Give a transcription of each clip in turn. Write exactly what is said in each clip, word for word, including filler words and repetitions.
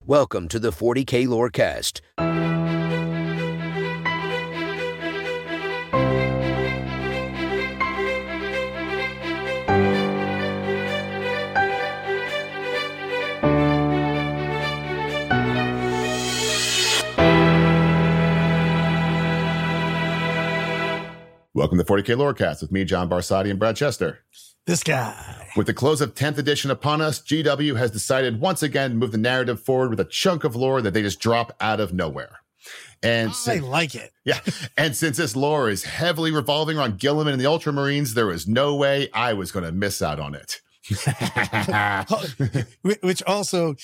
Welcome to the forty K Lorecast. Welcome to forty K Lorecast with me, John Barsati, and Brad Chester. This guy. With the close of tenth edition upon us, G W has decided once again to move the narrative forward with a chunk of lore that they just drop out of nowhere. And I since, like it. Yeah. And since this lore is heavily revolving around Guilliman and the Ultramarines, there was no way I was going to miss out on it. Which also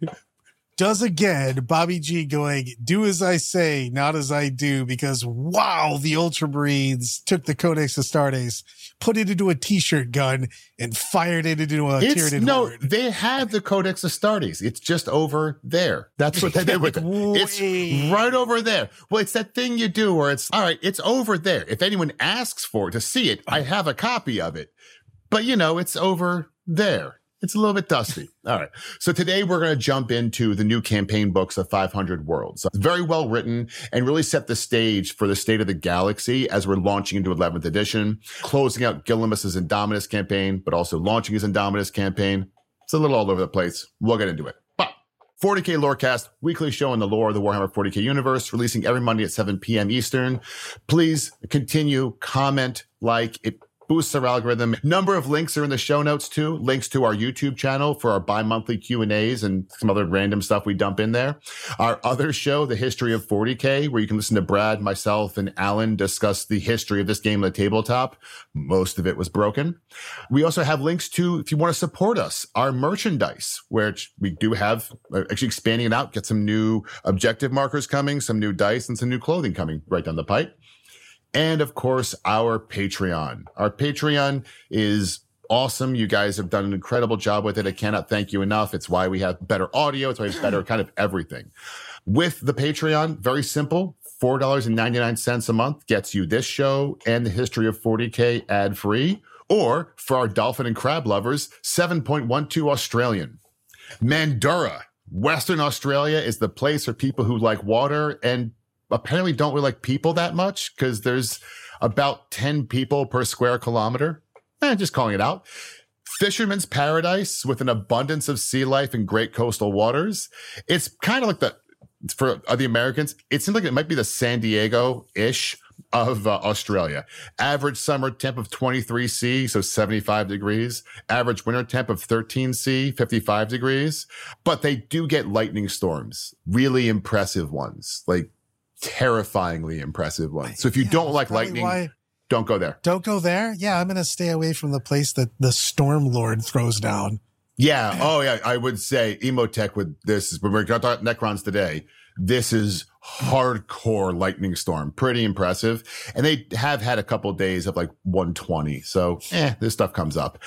does again Bobby G going, do as I say, not as I do, because wow, the Ultramarines took the Codex Astartes, put it into a t-shirt gun, and fired it into a it's, Tyranid No, horde. they have the Codex Astartes. It's just over there. That's what they did with it. It's right over there. Well, it's that thing you do where it's, all right, it's over there. If anyone asks for it to see it, I have a copy of it. But, you know, it's over there. It's a little bit dusty. All right. So today we're going to jump into the new campaign books of five hundred Worlds. It's very well written and really set the stage for the state of the galaxy as we're launching into eleventh edition, closing out Gillimus's Indominus campaign, but also launching his Indominus campaign. It's a little all over the place. We'll get into it. But forty K Lorecast, weekly show in the lore of the Warhammer forty K universe, releasing every Monday at seven p.m. Eastern. Please continue, comment, like it. Boosts our algorithm. Number of links are in the show notes too. Links to our YouTube channel for our bi-monthly Q and A's and some other random stuff we dump in there. Our other show, The History of forty K, where you can listen to Brad, myself, and Alan discuss the history of this game on the tabletop. Most of it was broken. We also have links to, if you want to support us, our merchandise, which we do have, actually expanding it out, get some new objective markers coming, some new dice, and some new clothing coming right down the pipe. And of course, our Patreon. Our Patreon is awesome. You guys have done an incredible job with it. I cannot thank you enough. It's why we have better audio. It's why we have better kind of everything. With the Patreon, very simple. four dollars and ninety-nine cents a month gets you this show and the History of forty K ad-free. Or for our dolphin and crab lovers, seven point one two Australian. Mandurah, Western Australia, is the place for people who like water and apparently don't really like people that much because there's about ten people per square kilometer. Eh, just calling it out. Fisherman's paradise with an abundance of sea life and great coastal waters. It's kind of like the, for the Americans, it seems like it might be the San Diego-ish of uh, Australia. Average summer temp of twenty-three C, so seventy-five degrees. Average winter temp of thirteen C, fifty-five degrees. But they do get lightning storms, really impressive ones, like terrifyingly impressive ones. So if you yeah, don't like lightning, why, don't go there. Don't go there? Yeah, I'm going to stay away from the place that the Storm Lord throws down. Yeah. Oh, yeah. I would say Emotech with this, when we're going to talk Necrons today, this is hardcore lightning storm. Pretty impressive. And they have had a couple of days of like one twenty. So eh, this stuff comes up.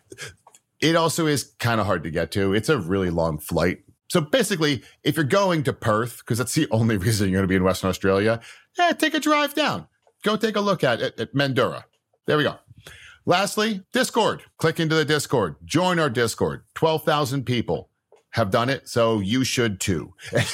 It also is kind of hard to get to. It's a really long flight. So basically, if you're going to Perth, because that's the only reason you're going to be in Western Australia, yeah, take a drive down. Go take a look at it at Mandurah. There we go. Lastly, Discord. Click into the Discord. Join our Discord. twelve thousand people have done it, so you should too.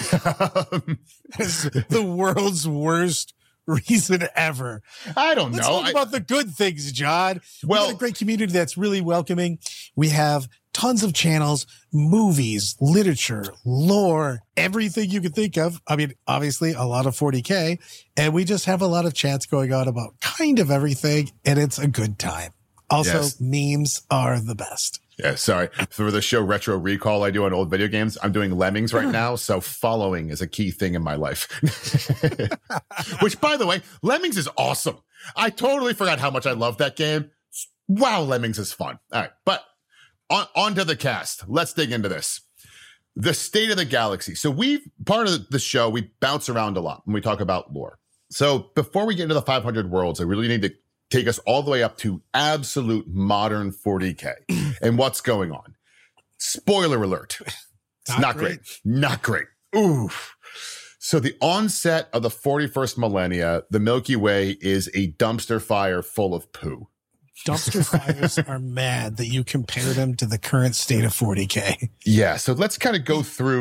It's the world's worst reason ever. I don't Let's know. talk I, about the good things, John. Well, We've got a great community that's really welcoming. We have tons of channels, movies, literature, lore, everything you can think of. I mean, obviously a lot of forty K, and we just have a lot of chats going on about kind of everything, and it's a good time. Also, yes. Memes are the best. Yeah, sorry. For the show Retro Recall I do on old video games, I'm doing Lemmings right now, so following is a key thing in my life. Which, by the way, Lemmings is awesome. I totally forgot how much I love that game. Wow, Lemmings is fun. All right, but on, on to the cast. Let's dig into this. The state of the galaxy. So we, part of the show, we bounce around a lot when we talk about lore. So before we get into the five hundred Worlds, I really need to take us all the way up to absolute modern forty K and what's going on. Spoiler alert. It's not, not great. great. Not great. Oof. So the onset of the forty-first millennia, the Milky Way is a dumpster fire full of poo. Dumpster fires are mad that you compare them to the current state of forty K. Yeah. So let's kind of go through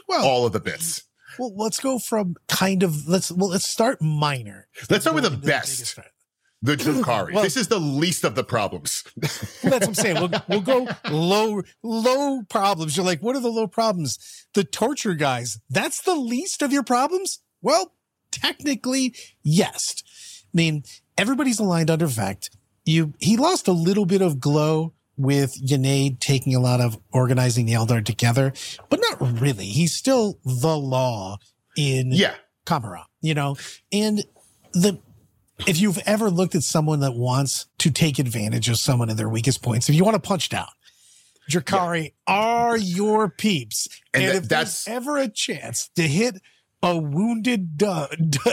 Well, all of the bits. Well, let's go from kind of let's well let's start minor. Let's start with the best. The Drukhari. Well, this is the least of the problems. Well, that's what I'm saying. We'll, we'll go low, low problems. You're like, what are the low problems? The torture guys. That's the least of your problems? Well, technically, yes. I mean, everybody's aligned under Vect. You, he lost a little bit of glow with Yanade taking a lot of organizing the Eldar together, but not really. He's still the law in yeah. Kamara, you know, and the, if you've ever looked at someone that wants to take advantage of someone in their weakest points, if you want to punch down, Drukhari yeah. are your peeps. And, and that, if that's there's ever a chance to hit a wounded doe,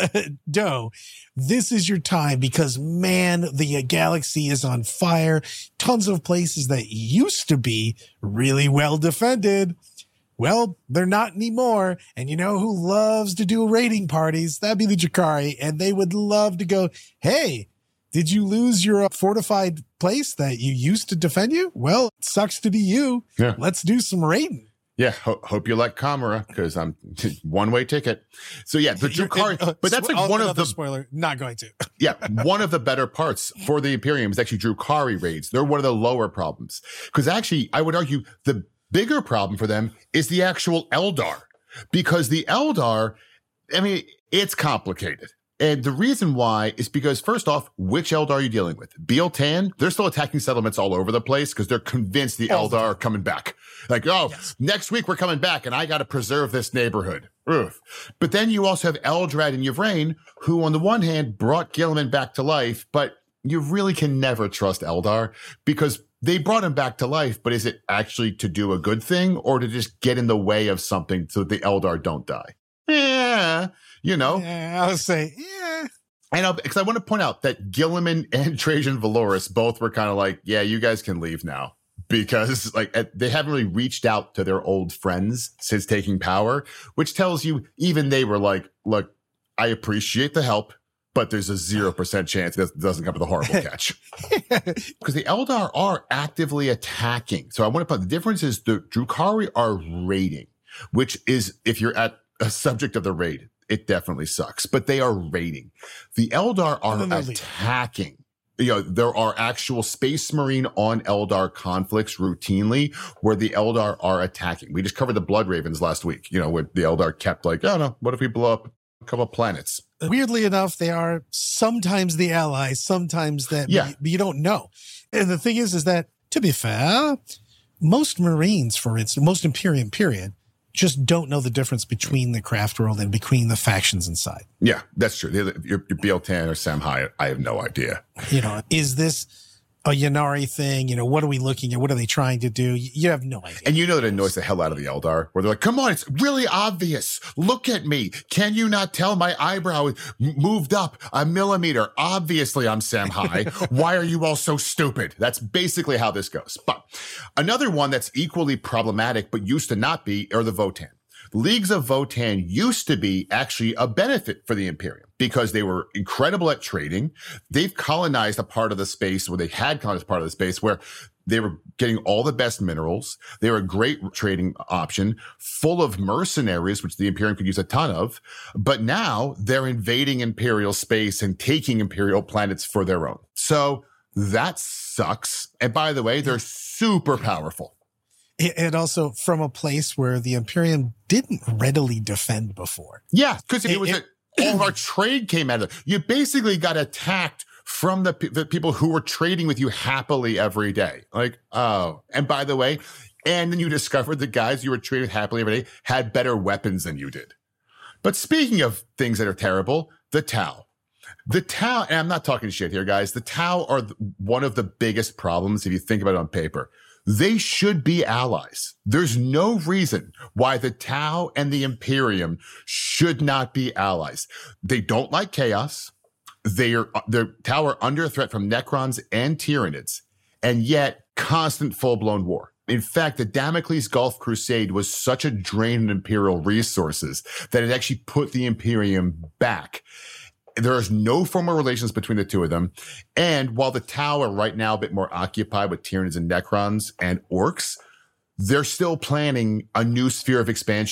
doe, this is your time because, man, the galaxy is on fire. Tons of places that used to be really well defended. Well, they're not anymore. And you know who loves to do raiding parties? That'd be the Drukhari. And they would love to go, hey, did you lose your fortified place that you used to defend you? Well, it sucks to be you. Yeah. Let's do some raiding. Yeah, ho- hope you like Kamara because I'm one-way ticket. So yeah, the Drukhari, uh, but that's like I'll, one of the spoiler. Not going to. yeah, one of the better parts for the Imperium is actually Drukhari raids. They're one of the lower problems because actually, I would argue the bigger problem for them is the actual Eldar, because the Eldar, I mean, it's complicated. And the reason why is because, first off, which Eldar are you dealing with? Biel-Tan, they're still attacking settlements all over the place because they're convinced the Eldar are coming back. Like, oh, yes. next week we're coming back and I got to preserve this neighborhood. Oof. But then you also have Eldrad and Yvraine, who on the one hand brought Guilliman back to life, but you really can never trust Eldar because they brought him back to life, but is it actually to do a good thing or to just get in the way of something so the Eldar don't die? Yeah, you know. Yeah, I would say, yeah. And because I want to point out that Guilliman and Trajan Valoris both were kind of like, yeah, you guys can leave now. Because like they haven't really reached out to their old friends since taking power, which tells you even they were like, look, I appreciate the help, but there's a zero percent chance it doesn't come with a horrible catch. Because the Eldar are actively attacking. So I want to put the difference is the Drukhari are raiding, which is, if you're at a subject of the raid, it definitely sucks, but they are raiding. The Eldar are attacking. You know, there are actual Space Marine on Eldar conflicts routinely where the Eldar are attacking. We just covered the Blood Ravens last week, you know, where the Eldar kept like, oh no, what if we blow up a couple of planets? Weirdly enough, they are sometimes the allies, sometimes that, yeah. but you don't know. And the thing is, is that, to be fair, most Marines, for instance, most Imperium period, just don't know the difference between the craft world and between the factions inside. Yeah, that's true. Your, your Biel-Tan or Samhai, I have no idea. You know, is this a Ynnari thing? You know, what are we looking at? What are they trying to do? You have no idea. And you know that annoys the hell out of the Eldar, where they're like, come on, it's really obvious. Look at me. Can you not tell my eyebrow moved up a millimeter? Obviously, I'm Samhai. Why are you all so stupid? That's basically how this goes. But another one that's equally problematic, but used to not be, are the Votann. Leagues of Votann used to be actually a benefit for the Imperium because they were incredible at trading. They've colonized a part of the space where they had colonized part of the space where they were getting all the best minerals. They were a great trading option, full of mercenaries, which the Imperium could use a ton of. But now they're invading Imperial space and taking Imperial planets for their own. So that sucks. And by the way, they're super powerful. And also from a place where the Imperium didn't readily defend before. Yeah, because it was it, a, all of our trade came out of it. You basically got attacked from the, the people who were trading with you happily every day. Like, oh, and by the way, and then you discovered the guys you were trading happily every day had better weapons than you did. But speaking of things that are terrible, the Tau. The Tau, and I'm not talking shit here, guys. The Tau are one of the biggest problems if you think about it on paper. They should be allies. There's no reason why the Tau and the Imperium should not be allies. They don't like chaos. They are, their Tau are under threat from Necrons and Tyranids, and yet constant full-blown war. In fact, the Damocles Gulf Crusade was such a drain on Imperial resources that it actually put the Imperium back. There is no formal relations between the two of them. And while the Tau are right now a bit more occupied with Tyranids and Necrons and Orcs, they're still planning a new sphere of expansion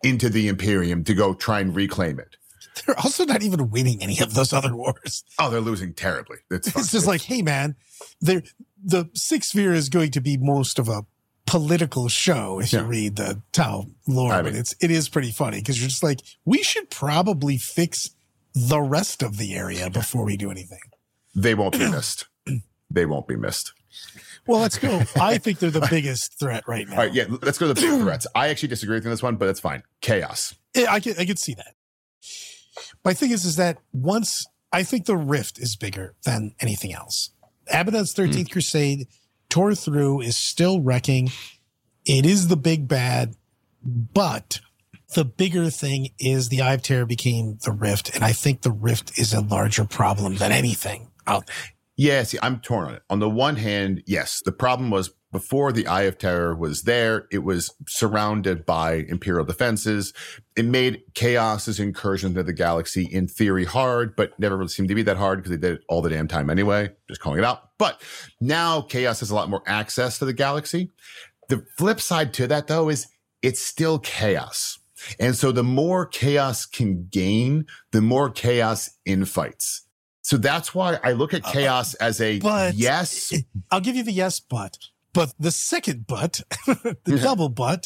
into the Imperium to go try and reclaim it. They're also not even winning any of those other wars. Oh, they're losing terribly. It's, it's just it's, like, hey, man, the Sixth Sphere is going to be most of a political show if yeah. you read the Tau lore. I mean, but it's, it is pretty funny because you're just like, we should probably fix the rest of the area before we do anything. They won't be missed. They won't be missed. Well, let's go. I think they're the biggest threat right now. All right, yeah, let's go to the big threats. I actually disagree with you on this one, but that's fine. Chaos. Yeah, I can, I can see that. My thing is, is that once I think the Rift is bigger than anything else. Abaddon's thirteenth mm. Crusade tore through, is still wrecking. It is the big bad, but the bigger thing is the Eye of Terror became the Rift, and I think the Rift is a larger problem than anything out there. Yeah, see, I'm torn on it. On the one hand, yes, the problem was before the Eye of Terror was there, it was surrounded by Imperial defenses. It made Chaos's incursion into the galaxy in theory hard, but never really seemed to be that hard because they did it all the damn time anyway. Just calling it out. But now Chaos has a lot more access to the galaxy. The flip side to that, though, is it's still Chaos. And so the more Chaos can gain, the more Chaos infights. So that's why I look at Chaos uh, as a but yes. I'll give you the yes, but. But the second but, the double but,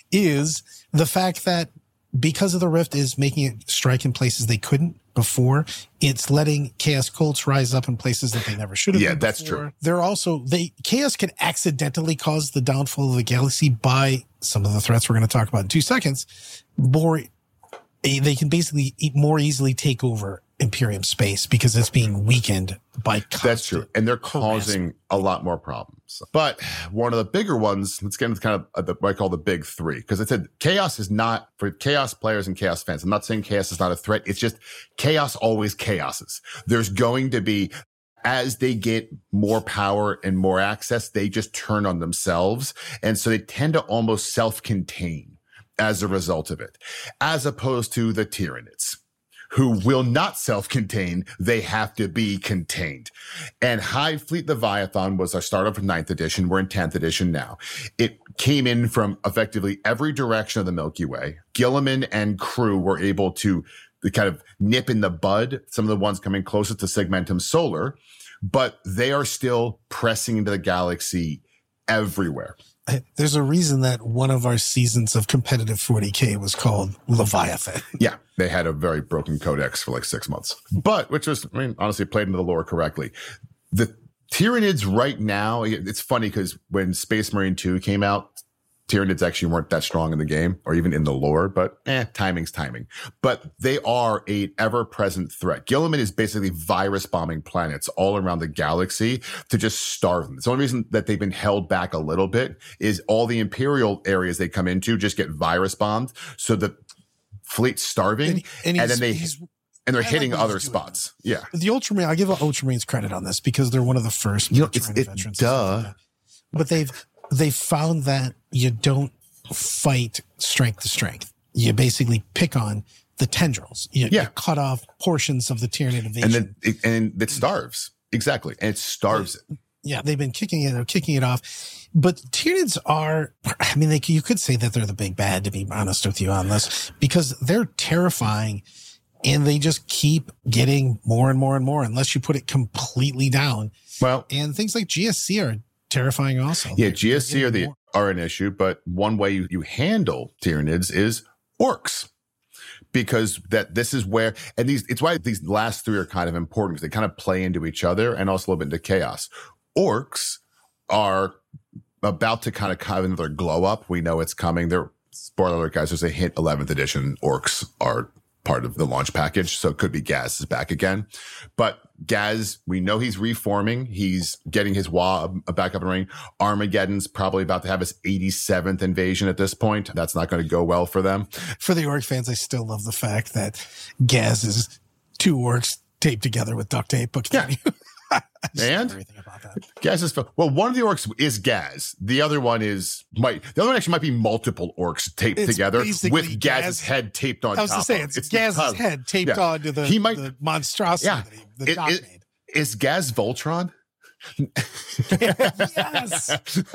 is the fact that because of the Rift is making it strike in places they couldn't before, it's letting Chaos cults rise up in places that they never should have. Yeah, been that's before. true. They're also, they Chaos can accidentally cause the downfall of the galaxy by some of the threats we're going to talk about in two seconds. More, they can basically more easily take over Imperium space because it's being weakened by constant. That's true. And they're causing a lot more problems. But one of the bigger ones, let's get into kind of what I call the big three. Because I said Chaos is not, for Chaos players and Chaos fans, I'm not saying Chaos is not a threat. It's just Chaos always chaoses. There's going to be, as they get more power and more access, they just turn on themselves. And so they tend to almost self-contain as a result of it, as opposed to the Tyranids, who will not self-contain. They have to be contained. And Hive Fleet Leviathan was our startup from ninth edition. We're in tenth edition now. It came in from effectively every direction of the Milky Way. Guilliman and crew were able to kind of nip in the bud some of the ones coming closest to Segmentum Solar, but they are still pressing into the galaxy everywhere. There's a reason that one of our seasons of competitive forty K was called Leviathan. Yeah, they had a very broken codex for like six months, but which was, I mean, honestly played into the lore correctly. The Tyranids right now, it's funny because when Space Marine two came out, Tyranids actually weren't that strong in the game or even in the lore, but eh, timing's timing. But they are a ever-present threat. Guilliman is basically virus bombing planets all around the galaxy to just starve them. The only reason that they've been held back a little bit is all the Imperial areas they come into just get virus bombed. So the fleet's starving and, and, and then they... And they're I hitting like other spots. That. Yeah. The Ultramarine, I give Ultramarines credit on this because they're one of the first. You know, it's, it, duh. But they've, they found that you don't fight strength to strength. You basically pick on the tendrils. You, yeah. you cut off portions of the Tyranid invasion. And then it, and it starves. Exactly. And it starves it. Yeah. They've been kicking it or kicking it off. But Tyranids are, I mean, they, you could say that they're the big bad, to be honest with you on this, because they're terrifying and they just keep getting more and more and more unless you put it completely down. Well, and things like G S C are terrifying also. Yeah, G S C are the are an issue, but one way you, you handle Tyranids is orcs. Because that this is where, and these, it's why these last three are kind of important because they kind of play into each other and also a little bit into chaos. Orcs are about to kind of have another glow up. We know it's coming. They're, spoiler alert, guys, there's a hint eleventh edition orcs are part of the launch package. So it could be Gaz is back again. But Gaz, we know he's reforming. He's getting his W A back up and running. Armageddon's probably about to have his eighty-seventh invasion at this point. That's not going to go well for them. For the orc fans, I still love the fact that Gaz is two orcs taped together with duct tape. But yeah. And everything about that. Gaz is, well, one of the orcs is Gaz. The other one is, might, the other one actually might be multiple orcs taped it's together with Gaz's Gaz, head taped on top. I was going to say, it's, it's Gaz's head taped yeah. onto the, he might, the monstrosity yeah. that he, the it, Doc it, made. Is Gaz Voltron? Yes.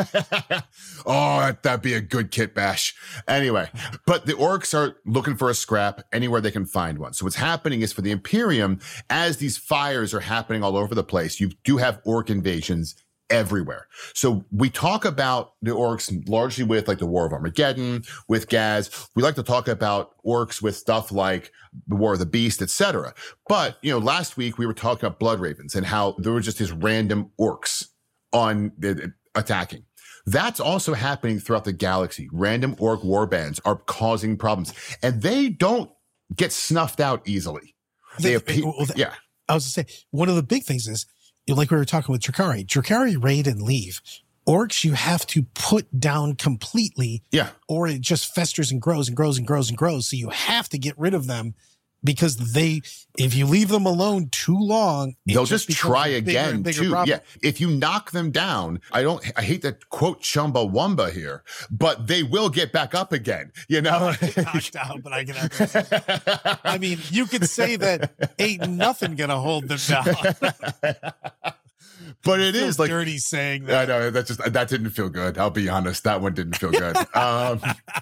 Oh, that, that'd be a good kit bash. Anyway, but the orcs are looking for a scrap anywhere they can find one. So what's happening is for the Imperium, as these fires are happening all over the place, you do have orc invasions everywhere. So we talk about the orcs largely with like the War of Armageddon, with Gaz. We like to talk about orcs with stuff like the War of the Beast, et cetera. But, you know, last week we were talking about Blood Ravens and how there were just these random orcs on uh, attacking. That's also happening throughout the galaxy. Random orc warbands are causing problems, and they don't get snuffed out easily. They, They- appear, well, that- yeah. I was going to say, one of the big things is, you know, like we were talking with Drakari, Drakari raid and leave. Orcs, you have to put down completely, Yeah. or it just festers and grows and grows and grows and grows. So you have to get rid of them because they, if you leave them alone too long, it They'll just becomes try a bigger and again bigger too. problem. Yeah. If you knock them down, I don't, I hate to quote Chumbawamba here, but they will get back up again, you know? Knocked out, but I can understand. I mean, you could say that ain't nothing gonna hold them down. But it is like, dirty saying I that. know that just, that didn't feel good. I'll be honest. That one didn't feel good. Um,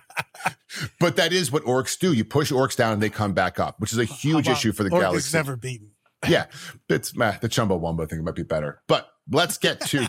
but that is what orcs do. You push orcs down and they come back up, which is a huge How about issue for the Orc is galaxy. never beaten. Yeah, it's meh, the Chumbawamba thing might be better. But let's get to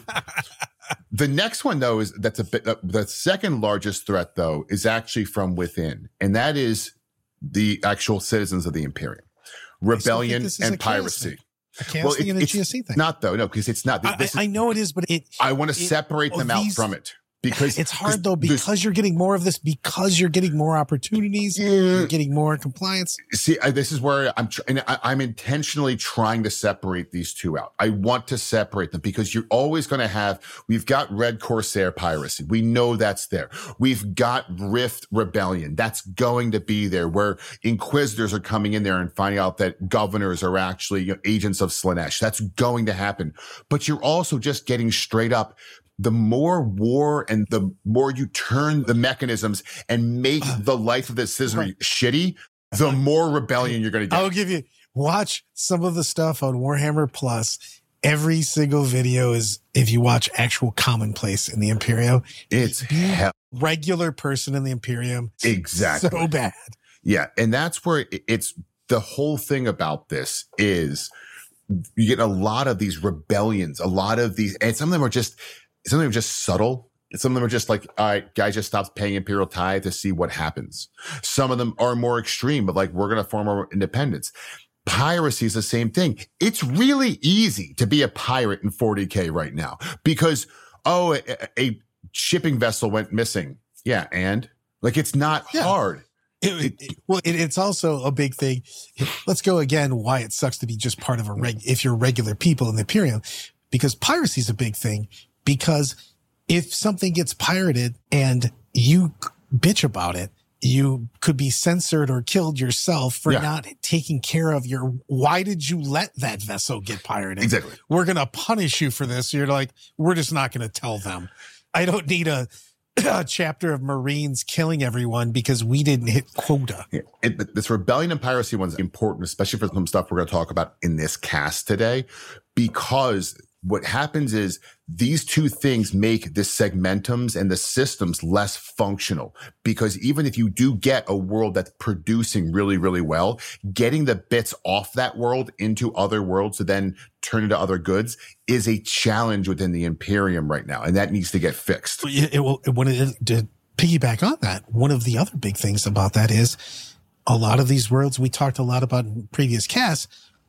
the next one, though, is that's a bit, uh, the second largest threat, though, is actually from within. And that is the actual citizens of the Imperium. Rebellion this is and a chaos piracy. thing. A chaos thing it- and a it's G S C thing. not, though, no, because it's not. I, This I is, know it is, but it. I want to it- separate oh, them out these- from it. Because It's hard though there's- because you're getting more of this, because you're getting more opportunities, you're getting more compliance. See, I, this is where I'm, tr- and I, I'm intentionally trying to separate these two out. I want to separate them because you're always going to have, we've got Red Corsair piracy. We know that's there. We've got Rift Rebellion. That's going to be there, where Inquisitors are coming in there and finding out that governors are actually, you know, agents of Slaanesh. That's going to happen. But you're also just getting straight up, the more war and the more you turn the mechanisms and make the life of the citizenry Right. shitty, the more rebellion you're going to get. I'll give you, watch some of the stuff on Warhammer Plus. Every single video is, if you watch actual commonplace in the Imperium, It's hell. regular person in the Imperium. Exactly. So bad. Yeah. And that's where it- it's the whole thing about this is you get a lot of these rebellions, a lot of these, and some of them are just, some of them are just subtle. Some of them are just like, all right, guy just stops paying Imperial tithe to see what happens. Some of them are more extreme, but like, we're going to form our independence. Piracy is the same thing. It's really easy to be a pirate in forty K right now because, oh, a, a shipping vessel went missing. Yeah. And like, it's not Yeah. hard. It, it, well, it, it's also a big thing. Let's go again. Why it sucks to be just part of a reg, if you're regular people in the Imperium, because piracy is a big thing. Because if something gets pirated and you bitch about it, you could be censored or killed yourself for Yeah. not taking care of your, why did you let that vessel get pirated? Exactly. We're going to punish you for this. You're like, we're just not going to tell them. I don't need a, a chapter of Marines killing everyone because we didn't hit quota. Yeah. It, but this rebellion and piracy one's important, especially for some stuff we're going to talk about in this cast today, because what happens is these two things make the segmentums and the systems less functional, because even if you do get a world that's producing really, really well, getting the bits off that world into other worlds to then turn into other goods is a challenge within the Imperium right now. And that needs to get fixed. It, it will, when it, to piggyback on that, one of the other big things about that is a lot of these worlds we talked a lot about in previous casts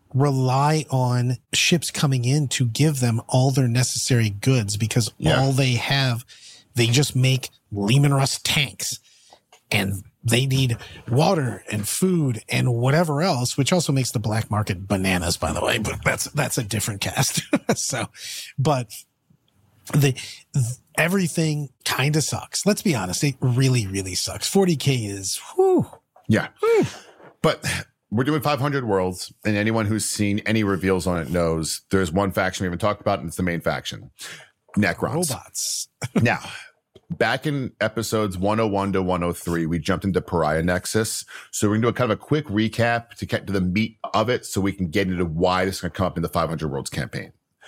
rely on ships coming in to give them all their necessary goods, because Yeah. all they have, they just make Leman Russ tanks and they need water and food and whatever else, which also makes the black market bananas, by the way, but that's, that's a different cast. So, but the, everything kind of sucks. Let's be honest. It really, really sucks. forty K is, whew. Yeah. But we're doing five hundred worlds, and anyone who's seen any reveals on it knows there's one faction we haven't talked about, and it's the main faction, Necrons. Robots. Now, back in episodes one oh one to one oh three, we jumped into Pariah Nexus. So we're going to do a kind of a quick recap to get to the meat of it so we can get into why this is going to come up in the five hundred Worlds campaign.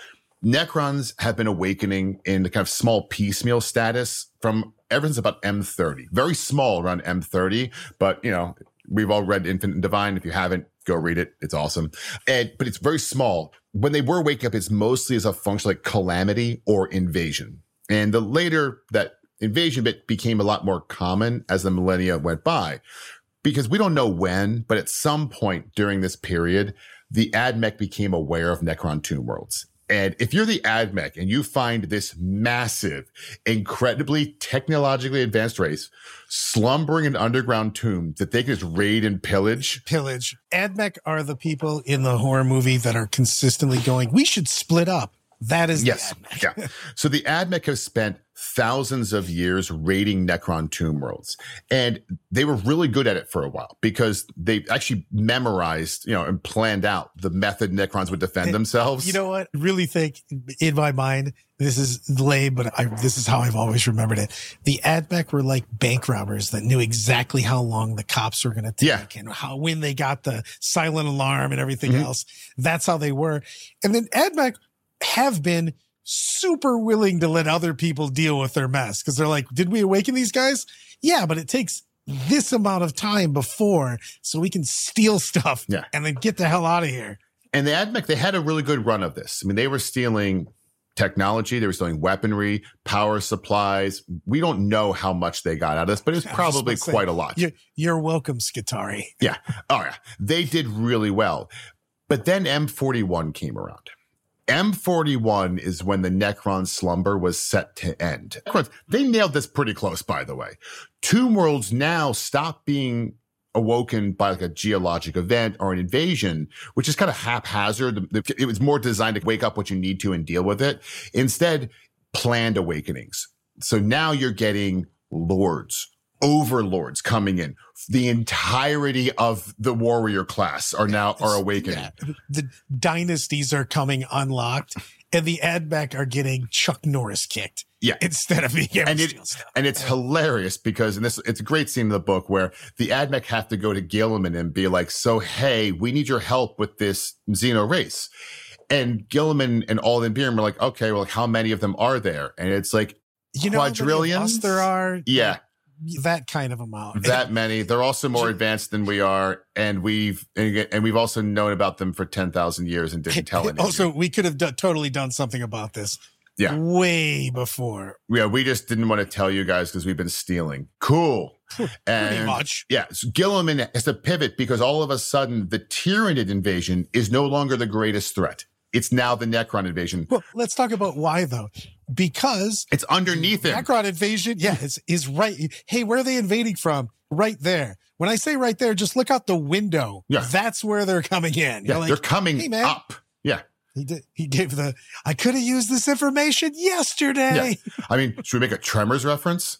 Necrons have been awakening in the kind of small piecemeal status from ever since about M thirty. Very small around M thirty, but, you know, we've all read Infinite and Divine. If you haven't, go read it. It's awesome. And, but it's very small. When they were waking up, it's mostly as a function like calamity or invasion. And the later that invasion bit became a lot more common as the millennia went by, because we don't know when, but at some point during this period, the AdMech became aware of Necron tomb worlds. And if you're the AdMech and you find this massive, incredibly technologically advanced race slumbering in underground tombs that they can just raid and pillage. Pillage. AdMech are the people in the horror movie that are consistently going, we should split up. That is yes. the AdMech. Yeah. So the AdMech have spent thousands of years raiding Necron tomb worlds. And they were really good at it for a while because they actually memorized, you know, and planned out the method Necrons would defend And themselves. You know what? Really think in my mind, this is lame, but I, this is how I've always remembered it. The AdMech were like bank robbers that knew exactly how long the cops were going to take Yeah. and how, when they got the silent alarm and everything Mhm. else. That's how they were. And then AdMech have been super willing to let other people deal with their mess because they're like, did we awaken these guys? Yeah, but it takes this amount of time before so we can steal stuff Yeah. and then get the hell out of here. And the AdMech, they had a really good run of this. I mean, they were stealing technology. They were stealing weaponry, power supplies. We don't know how much they got out of this, but it was I was probably just gonna say, quite a lot. You're, you're welcome, Skitarii. Yeah. Oh, yeah. They did really well. But then M forty-one came around. M forty-one is when the Necron slumber was set to end. They nailed this pretty close, by the way. Tomb worlds now stop being awoken by like a geologic event or an invasion, which is kind of haphazard. It was more designed to wake up what you need to and deal with it. Instead, planned awakenings. So now you're getting lords, overlords coming in. The entirety of the warrior class are now are awakening. Yeah. The dynasties are coming unlocked, and the AdMech are getting Chuck Norris kicked. Yeah. Instead of being able And, to it, steal stuff. and it's hilarious because, and this, it's a great scene in the book where the AdMech have to go to Gilliman and be like, so, hey, we need your help with this Xeno race. And Gilliman and all the Imperium are like, okay, well, like, how many of them are there? And it's like, You know how many of quadrillions? us there are? yeah, That kind of amount. that many. They're also more advanced than we are. And we've, and, and we've also known about them for ten thousand years and didn't tell anyone. Also, we could have done, totally done something about this. Yeah. Way before. Yeah, we just didn't want to tell you guys because we've been stealing. Cool. Pretty And much. yeah, so Gilliman has to pivot because all of a sudden the Tyranid invasion is no longer the greatest threat. It's now the Necron invasion. Well, let's talk about why, though. Because It's underneath him. Necron invasion, yeah, is, is right. Hey, where are they invading from? Right there. When I say right there, just look out the window. Yeah. That's where they're coming in. Yeah, You're like, they're coming hey, man. up. Yeah. He did. He gave the, I could have used this information yesterday. Yeah. I mean, should we make a Tremors reference?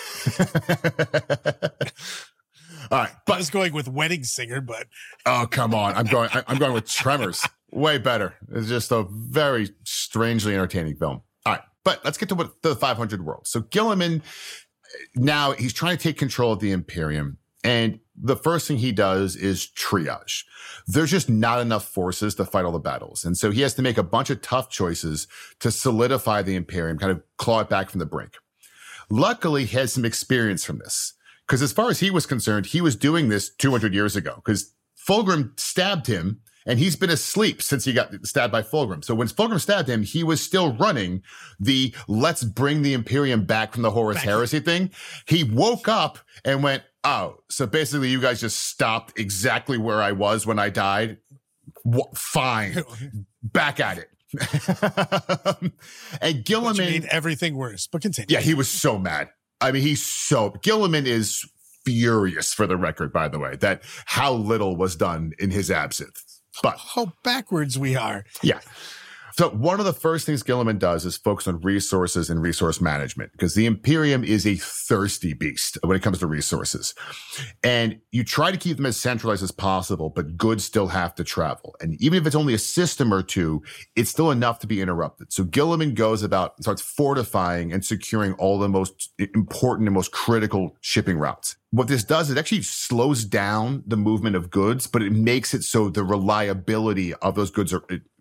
All right. I was going with Wedding Singer, but Oh, come on. I'm going, I- I'm going with Tremors. Way better. It's just a very strangely entertaining film. All right. But let's get to what the five hundred world. So Gilliman, now he's trying to take control of the Imperium. And the first thing he does is triage. There's just not enough forces to fight all the battles. And so he has to make a bunch of tough choices to solidify the Imperium, kind of claw it back from the brink. Luckily, he has some experience from this. Because as far as he was concerned, he was doing this two hundred years ago. Because Fulgrim stabbed him, and he's been asleep since he got stabbed by Fulgrim. So when Fulgrim stabbed him, he was still running the let's bring the Imperium back from the Horus Back. Heresy thing. He woke up and went, oh, so basically you guys just stopped exactly where I was when I died? Wha- Fine. Back at it. And which Gilliman... made everything worse. But continue. Yeah, he was so mad. I mean, he's so... Gilliman is furious, for the record, by the way, that how little was done in his absence. But How backwards we are. yeah. So one of the first things Gilliman does is focus on resources and resource management because the Imperium is a thirsty beast when it comes to resources. And you try to keep them as centralized as possible, but goods still have to travel. And even if it's only a system or two, it's still enough to be interrupted. So Gilliman goes about, starts fortifying and securing all the most important and most critical shipping routes. What this does, it actually slows down the movement of goods, but it makes it so the reliability of those goods are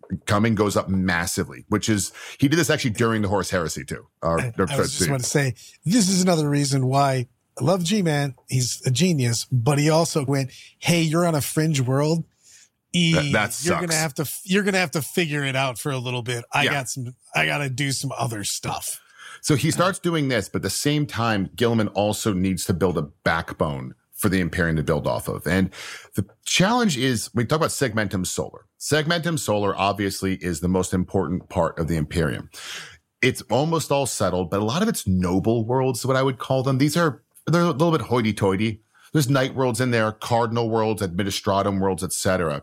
coming goes up massively, which is, he did this actually during the Horus Heresy too. Or, I, I was just want to say, this is another reason why I love G-Man. He's a genius, but he also went, hey, you're on a fringe world. E, that, that sucks. You're gonna have to, you're gonna have to figure it out for a little bit. I yeah. got some, I got to do some other stuff. So he starts doing this, but at the same time, Guilliman also needs to build a backbone for the Imperium to build off of. And the challenge is, we talk about Segmentum Solar. Segmentum Solar obviously is the most important part of the Imperium. It's almost all settled, but a lot of it's noble worlds, what I would call them. These are, they're a little bit hoity-toity. There's night worlds in there, cardinal worlds, administratum worlds, et cetera.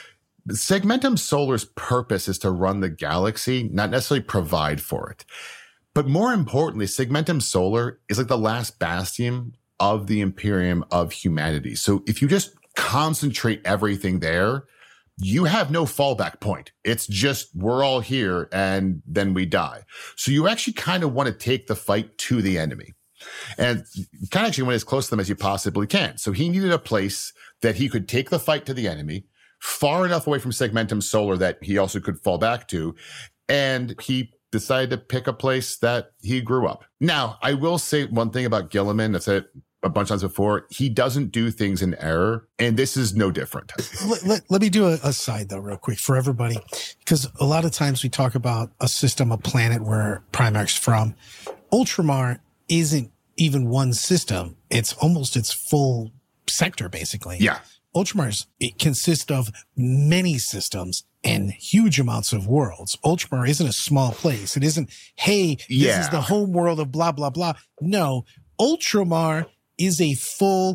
Segmentum Solar's purpose is to run the galaxy, not necessarily provide for it. But more importantly, Segmentum Solar is like the last bastion of the Imperium of humanity. So if you just concentrate everything there, you have no fallback point. It's just, we're all here and then we die. So you actually kind of want to take the fight to the enemy. And you kind of actually went as close to them as you possibly can. So he needed a place that he could take the fight to the enemy, far enough away from Segmentum Solar that he also could fall back to. And he decided to pick a place that he grew up. Now, I will say one thing about Guilliman. I've said it a bunch of times before. He doesn't do things in error, and this is no different. let, let, let me do a, a side, though, real quick for everybody, because a lot of times we talk about a system, a planet where Primarch's from. Ultramar isn't even one system. It's almost its full sector, basically. Yeah. Ultramar's, it consists of many systems and huge amounts of worlds. Ultramar isn't a small place. It isn't, hey, this yeah. is the home world of blah, blah, blah. No, Ultramar is a full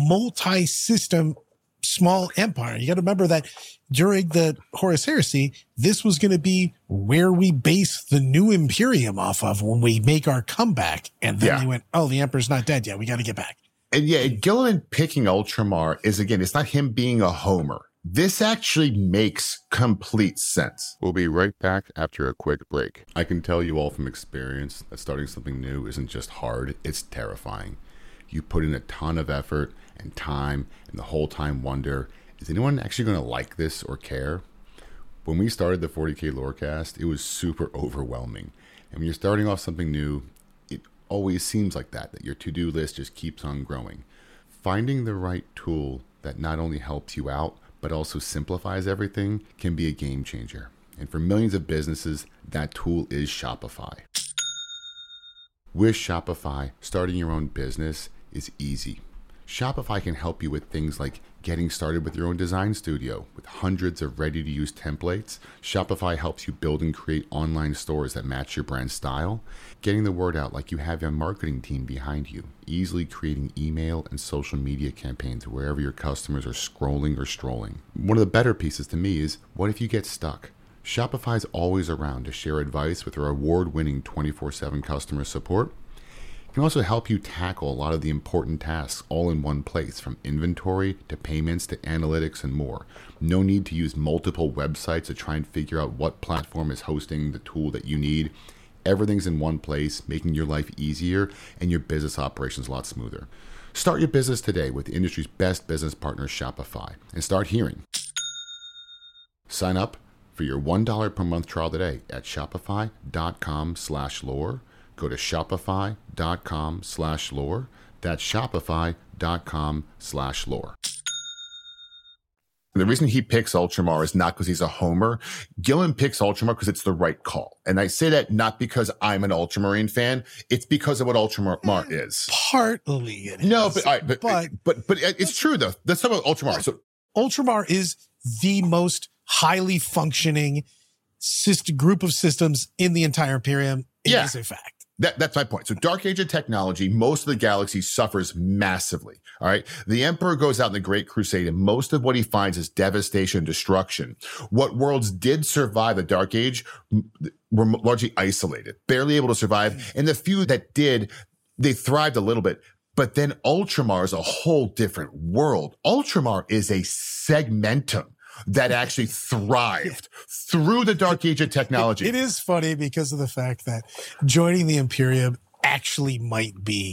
multi-system small empire. You got to remember that during the Horus Heresy, this was going to be where we base the new Imperium off of when we make our comeback. And then yeah. they went, oh, the Emperor's not dead yet. We got to get back. And yeah, Guilliman picking Ultramar is, again, it's not him being a homer. This actually makes complete sense. We'll be right back after a quick break. I can tell you all from experience that starting something new isn't just hard, it's terrifying. You put in a ton of effort and time, and the whole time wonder, is anyone actually going to like this or care? When we started the forty K Lorecast, it was super overwhelming. And when you're starting off something new, it always seems like that, that your to-do list just keeps on growing. Finding the right tool that not only helps you out, but also simplifies everything can be a game changer. And for millions of businesses, that tool is Shopify. With Shopify, starting your own business is easy. Shopify can help you with things like getting started with your own design studio. With hundreds of ready-to-use templates, Shopify helps you build and create online stores that match your brand style, getting the word out like you have a marketing team behind you, easily creating email and social media campaigns wherever your customers are scrolling or strolling. One of the better pieces to me is, what if you get stuck? Shopify's always around to share advice with their award-winning twenty-four seven customer support. It can also help you tackle a lot of the important tasks all in one place, from inventory to payments to analytics and more. No need to use multiple websites to try and figure out what platform is hosting the tool that you need. Everything's in one place, making your life easier and your business operations a lot smoother. Start your business today with the industry's best business partner, Shopify, and start hearing. Sign up for your one dollar per month trial today at shopify.com slash lore. Go to shopify.com slash lore. That's shopify.com slash lore. The reason he picks Ultramar is not because he's a homer. Guilliman picks Ultramar because it's the right call. And I say that not because I'm an Ultramarine fan. It's because of what Ultramar is. Partly it is. No, but, all right, but, but, but, but it's true, though. Let's talk about Ultramar. So Ultramar is the most highly functioning system, group of systems in the entire Imperium. It yeah. is a fact. That, that's my point. So Dark Age of technology, most of the galaxy suffers massively. All right. The Emperor goes out in the Great Crusade, and most of what he finds is devastation and destruction. What worlds did survive the Dark Age were largely isolated, barely able to survive. And the few that did, they thrived a little bit. But then Ultramar is a whole different world. Ultramar is a segmentum that actually thrived through the Dark Age of technology. It, it is funny because of the fact that joining the Imperium actually might be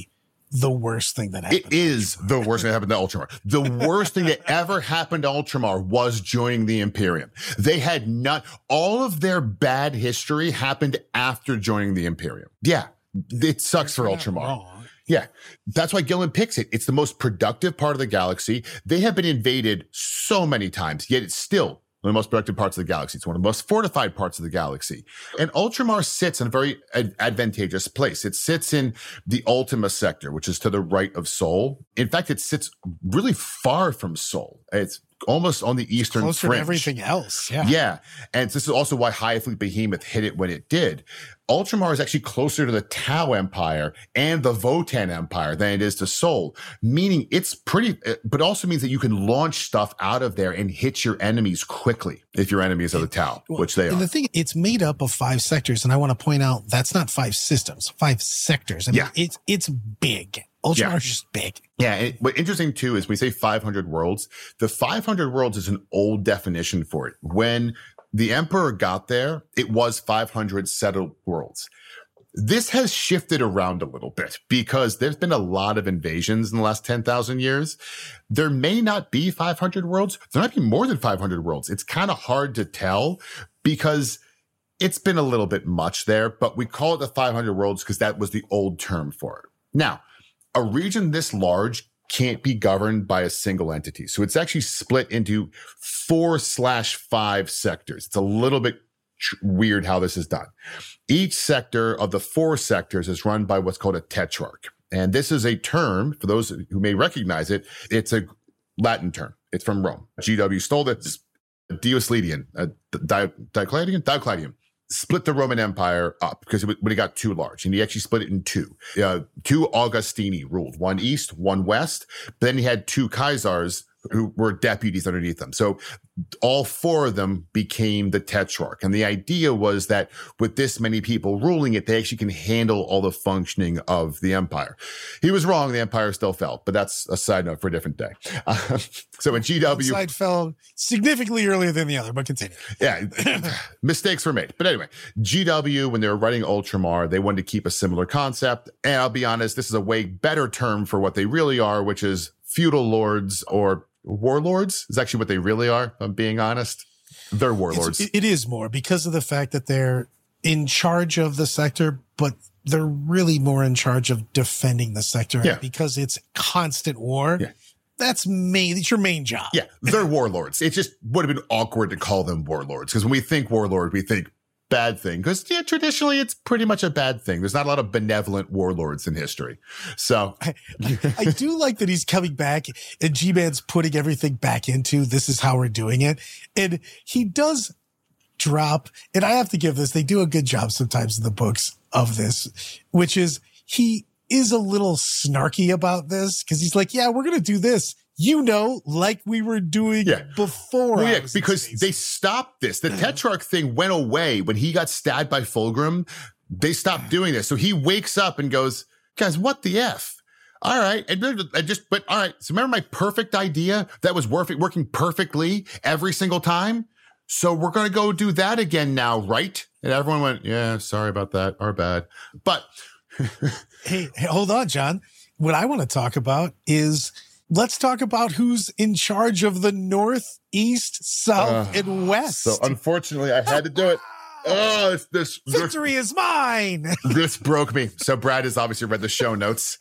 the worst thing that happened. It is the worst thing that happened to Ultramar. The worst thing that ever happened to Ultramar was joining the Imperium. They had not, all of their bad history happened after joining the Imperium. Yeah, it sucks for Ultramar. Yeah, that's why Gillen picks it. It's the most productive part of the galaxy. They have been invaded so many times, yet it's still one of the most productive parts of the galaxy. It's one of the most fortified parts of the galaxy. And Ultramar sits in a very ad- advantageous place. It sits in the Ultima sector, which is to the right of Sol. In fact, it sits really far from Sol. It's almost on the eastern Closer fringe. to everything else. Yeah. Yeah. And this is also why Hive Fleet Behemoth hit it when it did. Ultramar is actually closer to the Tau Empire and the Votan Empire than it is to Sol, meaning it's pretty, but also means that you can launch stuff out of there and hit your enemies quickly if your enemies are the Tau, well, which they and are. the thing, it's made up of five sectors. And I want to point out that's not five systems, five sectors. I mean, Yeah. it's, it's big. Ultramar Yeah. is just big. Yeah. And what interesting too is when we say five hundred worlds, the five hundred worlds is an old definition for it. When the Emperor got there, it was five hundred settled worlds. This has shifted around a little bit because there's been a lot of invasions in the last ten thousand years. There may not be five hundred worlds. There might be more than five hundred worlds. It's kind of hard to tell because it's been a little bit much there, but we call it the five hundred worlds because that was the old term for it. Now, a region this large can't be governed by a single entity. So it's actually split into four slash five sectors. It's a little bit tr- weird how this is done. Each sector of the four sectors is run by what's called a tetrarch. And this is a term, for those who may recognize it, it's a Latin term. It's from Rome. G W stole this. Diocletian, uh, Di- Diocletian, Diocletian. Split the Roman Empire up because it, when it got too large, and he actually split it in two. Uh, two Augustini ruled, one east, one west. But then he had two Kaisars who were deputies underneath them. So all four of them became the tetrarch. And the idea was that with this many people ruling it, they actually can handle all the functioning of the empire. He was wrong. The empire still fell, but that's a side note for a different day. Uh, so in G W, One side fell significantly earlier than the other, but continue. yeah, mistakes were made. But anyway, G W, when they were writing Ultramar, they wanted to keep a similar concept. And I'll be honest, this is a way better term for what they really are, which is feudal lords or warlords is actually what they really are. If I'm being honest. They're warlords. It's, it is more because of the fact that they're in charge of the sector, but they're really more in charge of defending the sector Yeah. because it's constant war. Yeah. That's main, it's your main job. Yeah, they're warlords. It just would have been awkward to call them warlords because when we think warlord, we think bad thing because yeah, traditionally it's pretty much a bad thing. There's not a lot of benevolent warlords in history. So I, I do like that he's coming back and G-Man's putting everything back into this is how we're doing it. And he does drop, and I have to give this, they do a good job sometimes in the books of this, which is he is a little snarky about this because he's like, yeah, we're going to do this. You know, like we were doing Yeah. before. well, I yeah, was in because space. they stopped this. The Tetrarch thing went away when he got stabbed by Fulgrim. They stopped doing this. So he wakes up and goes, guys, what the F? All right. And I just, but all right. So remember my perfect idea that was working, working perfectly every single time? So we're going to go do that again now, right? And everyone went, yeah, sorry about that. Our bad. But Hey, hey, hold on, John. What I want to talk about is let's talk about who's in charge of the North, East, South, Uh, and West. so unfortunately I had to do it. Oh, it's this, this Victory is mine. this broke me. So Brad has obviously read the show notes.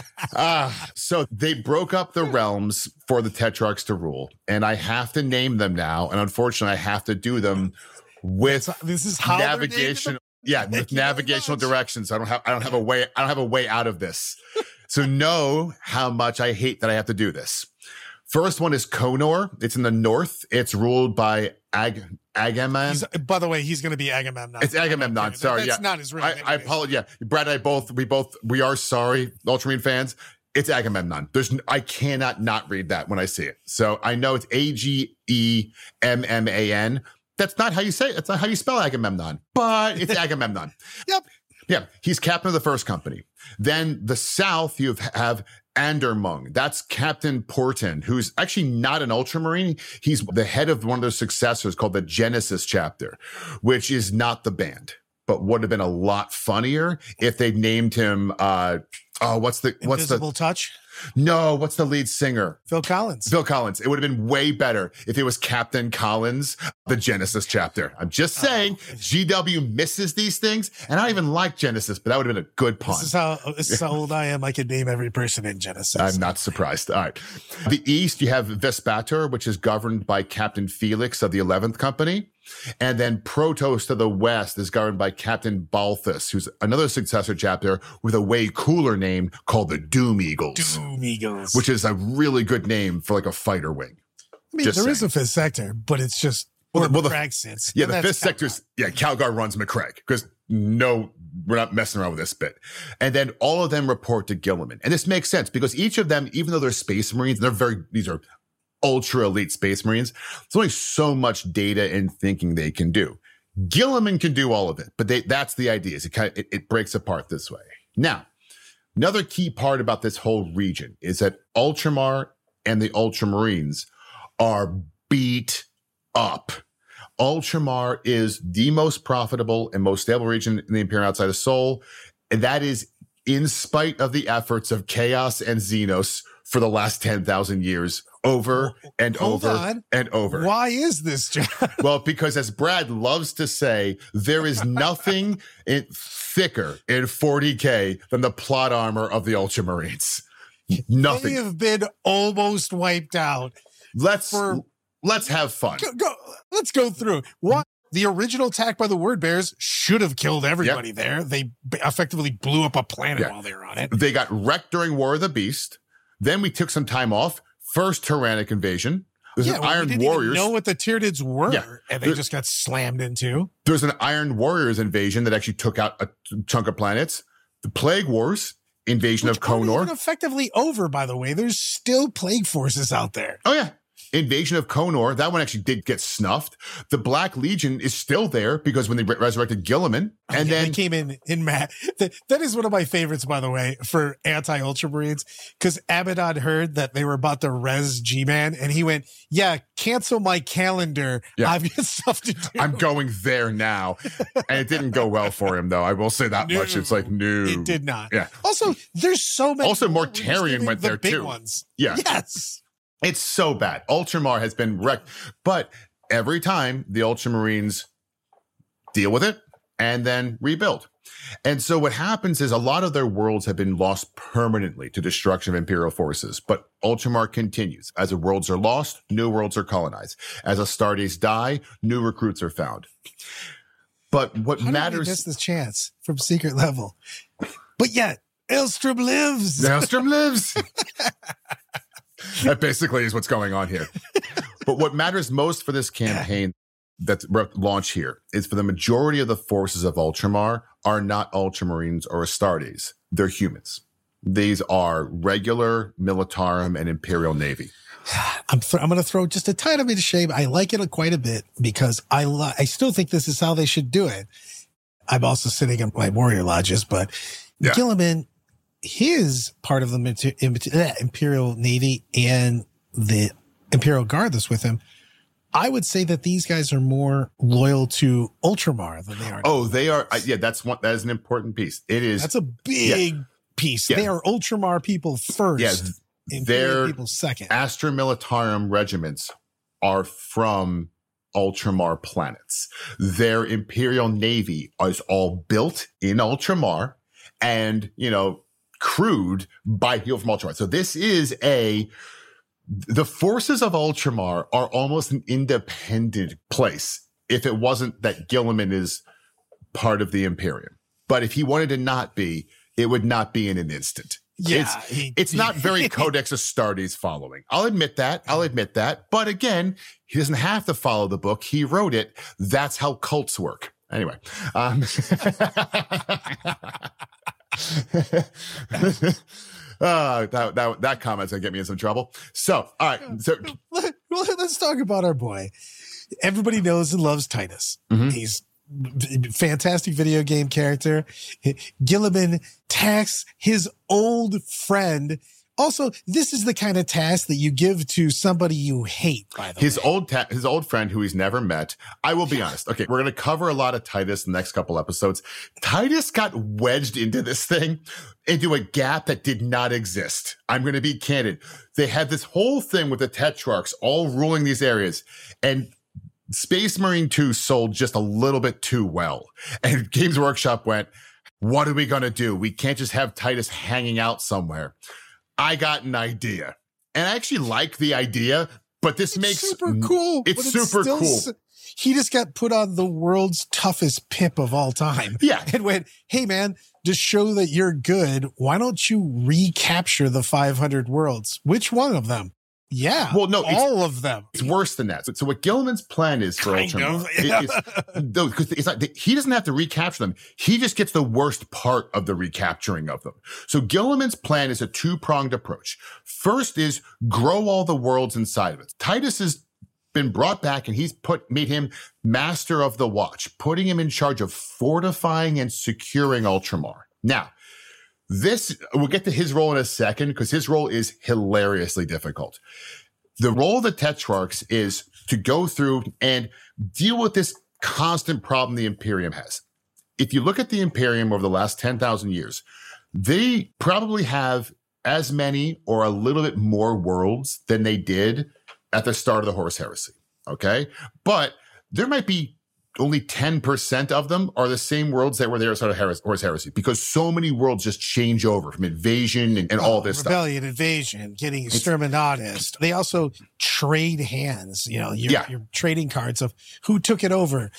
Ah, so they broke up the realms for the Tetrarchs to rule, and I have to name them now. And unfortunately, I have to do them with So this is how they're naming navigation. them? Yeah, Thank with you very navigational much. directions. I don't have. I don't have a way. I don't have a way out of this. So know how much I hate that I have to do this. First one is Konor. It's in the north. It's ruled by Ag Agamemnon. He's, by the way, he's going to be Agamemnon. It's Agamemnon. Sorry, That's yeah. not his real I, name. I apologize. Yeah, Brad and I both, we both, we are sorry, Ultramarine fans. It's Agamemnon. There's, n- I cannot not read that when I see it. So I know it's A G E M M A N. That's not how you say it. That's not how you spell Agamemnon, but it's Agamemnon. Yep. Yeah, he's captain of the first company. Then the south, you have Andermung. That's Captain Porton, who's actually not an Ultramarine. He's the head of one of their successors called the Genesis chapter, which is not the band, but would have been a lot funnier if they named him uh, Oh, what's the what's Invisible the Touch? No, what's the lead singer? Phil Collins. Phil Collins. It would have been way better if it was Captain Collins, the Genesis chapter. I'm just saying, oh. G W misses these things, and I don't even like Genesis, but that would have been a good pun. This is how this is how old I am. I could name every person in Genesis. I'm not surprised. All right. The East, you have Vespator, which is governed by Captain Felix of the eleventh Company. And then Protos to the west is governed by Captain Balthus, who's another successor chapter with a way cooler name called the Doom Eagles. Doom Eagles. Which is a really good name for like a fighter wing. I mean, just there saying. is a fifth sector, but it's just well, where well, the, McCraig sits. Yeah, the fifth sector's, yeah, Calgar runs McCraig because no, we're not messing around with this bit. And then all of them report to Gilliman. And this makes sense because each of them, even though they're Space Marines, they're very, these are ultra elite Space Marines. There's only so much data and thinking they can do. Gilliman can do all of it, but they, that's the idea. Is it kind of, it, it breaks apart this way. Now, another key part about this whole region is that Ultramar and the Ultramarines are beat up. Ultramar is the most profitable and most stable region in the Imperium outside of Sol. And that is in spite of the efforts of Chaos and Xenos for the last ten thousand years, over and Hold over on. and over. Why is this, John? Well, because as Brad loves to say, there is nothing in, thicker in forty K than the plot armor of the Ultramarines. Nothing. They have been almost wiped out. Let's for, let's have fun. Go, go, let's go through. What the original attack by the Word Bears should have killed everybody Yep. there. They effectively blew up a planet Yeah. while they were on it. They got wrecked during War of the Beast. Then we took some time off. First Tyrannic invasion. There's yeah, an well, Iron we didn't Warriors. even know what the Tyranids were, Yeah. and they There- just got slammed into. There's an Iron Warriors invasion that actually took out a chunk of planets. The Plague Wars invasion Which of aren't Konor. even effectively over, by the way. There's still plague forces out there. Oh yeah. Invasion of Konor. That one actually did get snuffed. The Black Legion is still there because when they re- resurrected Gilliman, and Yeah, then they came in in Matt. That, that is one of my favorites, by the way, for anti-Ultramarines, because Abaddon heard that they were about to res G-Man, and he went, yeah, cancel my calendar. Yeah. I've got stuff to do. I'm going there now. And it didn't go well for him, though. I will say that No, much. It's like, no. It did not. Yeah. Also, there's so many. Also, We're just Mortarion naming went the there, big too. Ones. Yeah. Yes. It's so bad. Ultramar has been wrecked. But every time the Ultramarines deal with it and then rebuild. And so what happens is a lot of their worlds have been lost permanently to destruction of Imperial forces. But Ultramar continues. As the worlds are lost, new worlds are colonized. As Astartes die, new recruits are found. But what How matters... did we miss this chance from Secret Level? But yet, Elstrom lives. Maelstrom lives. That basically is what's going on here. But what matters most for this campaign that's launched here is for the majority of the forces of Ultramar are not Ultramarines or Astartes. They're humans. These are regular Militarum and Imperial Navy. I'm th- I'm going to throw just a tiny bit of shade. I like it quite a bit because I li- I still think this is how they should do it. I'm also sitting in my warrior lodges, but Yeah. Gilliman, his part of the mater- uh, Imperial Navy and the Imperial Guard that's with him, I would say that these guys are more loyal to Ultramar than they are. Oh, they are. Yeah, that's one. That is an important piece. It is. That's a big Yeah. piece. Yeah. They are Ultramar people first. Yeah, Imperial they're people second. Astra Militarum regiments are from Ultramar planets. Their Imperial Navy is all built in Ultramar and, you know, crewed by people from Ultramar. So this is a, the forces of Ultramar are almost an independent place if it wasn't that Gilliman is part of the Imperium. But if he wanted to not be, it would not be in an instant. Yeah, It's, he- it's not very Codex Astartes following. I'll admit that. I'll admit that. But again, he doesn't have to follow the book. He wrote it. That's how cults work. Anyway. Um, uh, that, that, that comment's going to get me in some trouble. So, all right. So, Let, us talk about our boy. Everybody knows and loves Titus. Mhm. He's a fantastic video game character. Gilliman tasks his old friend Also, this is the kind of task that you give to somebody you hate, by the his way. old ta- his old friend who he's never met. I will be honest. Okay, we're going to cover a lot of Titus in the next couple episodes. Titus got wedged into this thing, into a gap that did not exist. I'm going to be candid. They had this whole thing with the Tetrarchs all ruling these areas, and Space Marine two sold just a little bit too well. And Games Workshop went, what are we going to do? We can't just have Titus hanging out somewhere. I got an idea. And I actually like the idea, but this It's makes super cool. It's but super still cool. s- He just got put on the world's toughest pip of all time. Yeah. And went, hey man, to show that you're good, why don't you recapture the five hundred worlds? Which one of them? Yeah. Well, no, it's- all of them. It's worse than that. So, so what Gilliman's plan is for Kind Ultramar of, yeah. is, though, because it's not, he doesn't have to recapture them. He just gets the worst part of the recapturing of them. So Gilliman's plan is a two-pronged approach. First is grow all the worlds inside of it. Titus has been brought back and he's put made him master of the watch, putting him in charge of fortifying and securing Ultramar. Now, this, we'll get to his role in a second because his role is hilariously difficult. The role of the Tetrarchs is to go through and deal with this constant problem the Imperium has. If you look at the Imperium over the last ten thousand years, they probably have as many or a little bit more worlds than they did at the start of the Horus Heresy. Okay. But there might be only ten percent of them are the same worlds that were there at the start of Horus Heresy because so many worlds just change over from invasion and, and all this stuff. Rebellion, invasion, getting exterminatus. They also trade hands. You know, you're, Yeah. you're trading cards of who took it over.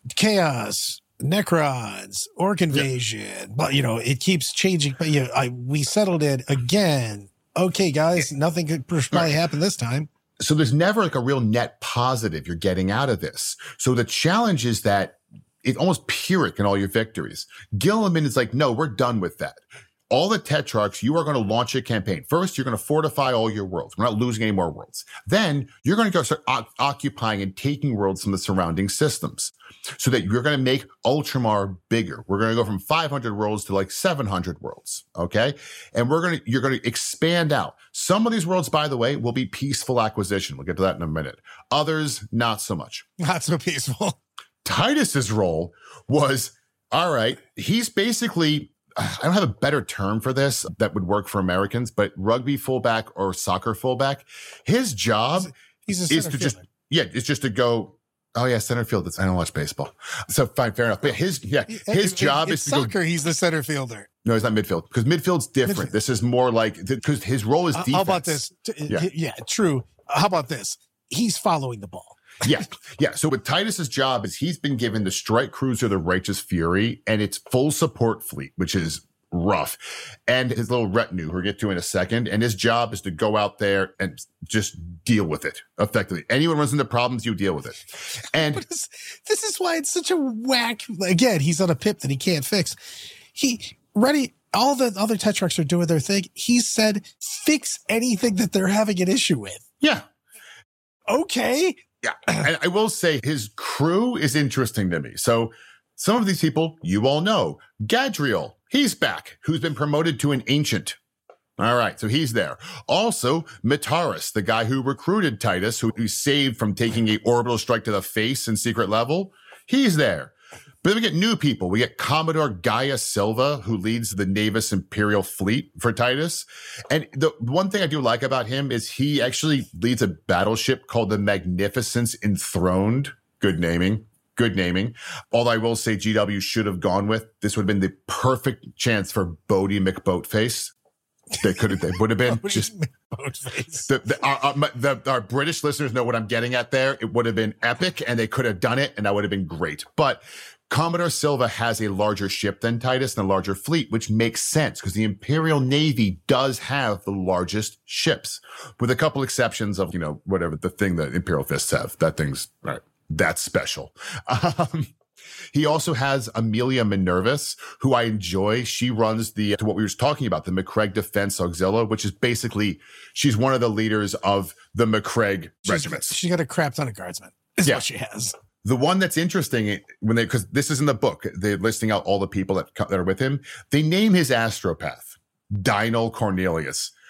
Chaos, Necrons, Orc invasion. But, you know, it keeps changing. But, you know, I, we settled it again. Okay, guys, nothing could probably happen this time. So there's never like a real net positive you're getting out of this. So the challenge is that it's almost Pyrrhic in all your victories. Gilliman is like, no, we're done with that. All the Tetrarchs, you are going to launch a campaign. First, you're going to fortify all your worlds. We're not losing any more worlds. Then you're going to go start o- occupying and taking worlds from the surrounding systems so that you're going to make Ultramar bigger. We're going to go from five hundred worlds to like seven hundred worlds. Okay. And we're going to, you're going to expand out. Some of these worlds, by the way, will be peaceful acquisition. We'll get to that in a minute. Others, not so much. Not so peaceful. Titus's role was, all right, he's basically, I don't have a better term for this that would work for Americans, but rugby fullback or soccer fullback, his job He's a is center to just, fielder. yeah, it's just to go, oh yeah, center field. That's, I don't watch baseball. So fine, fair enough. But his, yeah, his In- job in is to soccer, go, he's the center fielder. no, he's not midfield because midfield's different. Midfield. This is more like, because his role is Uh, defense. How about this? T- Yeah. Yeah. true. How about this? He's following the ball. Yeah. Yeah. So with Titus's job is he's been given the strike cruiser, the Righteous Fury, and its full support fleet, which is rough, and his little retinue, who we'll get to in a second. And his job is to go out there and just deal with it effectively. Anyone runs into problems, you deal with it. And This, this is why it's such a whack. Again, he's on a pip that he can't fix. He ready. All the other Tetrarchs are doing their thing. He said, fix anything that they're having an issue with. yeah. Okay. Yeah. And I will say his crew is interesting to me. So some of these people you all know. Gadriel, he's back, who's been promoted to an ancient. All right, so he's there. Also, Mitaris, the guy who recruited Titus, who he saved from taking a orbital strike to the face in secret level, he's there. But then we get new people. We get Commodore Gaia Silva, who leads the Navis Imperial Fleet for Titus. And the one thing I do like about him is he actually leads a battleship called the Magnificence Enthroned. Good naming. Good naming. Although I will say G W should have gone with, this would have been the perfect chance for Bodie McBoatface. They could have, they would have been What do you just mean, boatface? the, the, our, our, the, our British listeners know what I'm getting at there. It would have been epic and they could have done it and that would have been great. But Commodore Silva has a larger ship than Titus and a larger fleet, which makes sense because the Imperial Navy does have the largest ships, with a couple exceptions of, you know, whatever the thing that Imperial Fists have. That thing's right. That's special. Um, he also has Amelia Minervis, who I enjoy. She runs the, to what we were talking about, the McCraig Defense Auxilia, which is basically, she's one of the leaders of the McCraig She's, regiments. she's got a crap ton of guardsmen. Is Yeah. what she has. The one that's interesting when they, because this is in the book, they're listing out all the people that, co- that are with him. They name his astropath Dynal Cornelius.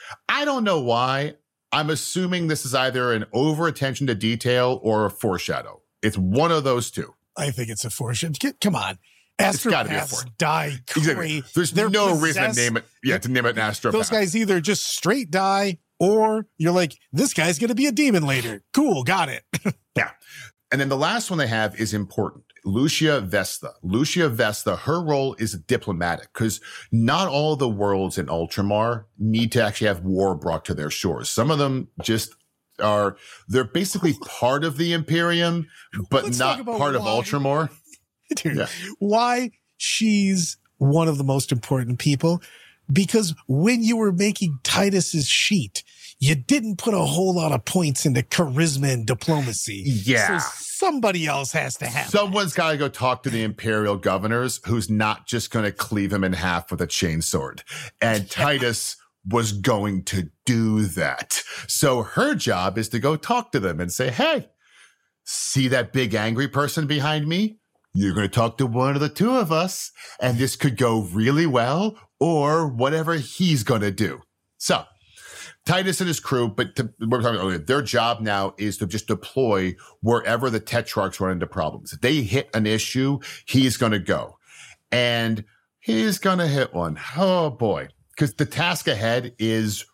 I don't know why. I'm assuming this is either an over attention to detail or a foreshadow. It's one of those two. I think it's a foreshadow. Come on. It's got to be a foreshadow. Die exactly. There's They're no possessed. reason to name it. Yeah, to name it an astropath. Those guys either just straight die, or you're like, this guy's going to be a demon later. Cool, got it. Yeah. And then the last one they have is important. Lucia Vesta. Lucia Vesta, her role is diplomatic because not all the worlds in Ultramar need to actually have war brought to their shores. Some of them just are, they're basically part of the Imperium, but Let's not part why. of Ultramar. Dude, Yeah. why she's one of the most important people? Because when you were making Titus's sheet, you didn't put a whole lot of points into charisma and diplomacy. Yeah. So somebody else has to have Someone's got to go talk to the Imperial governors who's not just going to cleave him in half with a chainsword. And Titus was going to do that. So her job is to go talk to them and say, hey, see that big angry person behind me? You're going to talk to one of the two of us, and this could go really well, or whatever he's going to do. So Titus and his crew, but to, we were talking earlier, their job now is to just deploy wherever the Tetrarchs run into problems. If they hit an issue, he's going to go. And he's going to hit one. Oh, boy. Because the task ahead is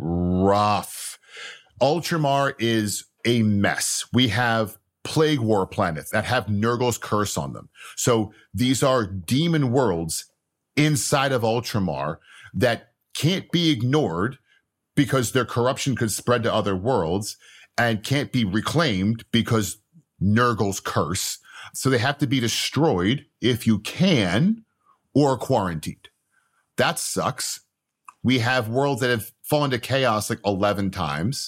rough. Ultramar is a mess. We have plague war planets that have Nurgle's curse on them. So these are demon worlds inside of Ultramar that can't be ignored because their corruption could spread to other worlds and can't be reclaimed because Nurgle's curse. So they have to be destroyed if you can, or quarantined. That sucks. We have worlds that have fallen to chaos like eleven times.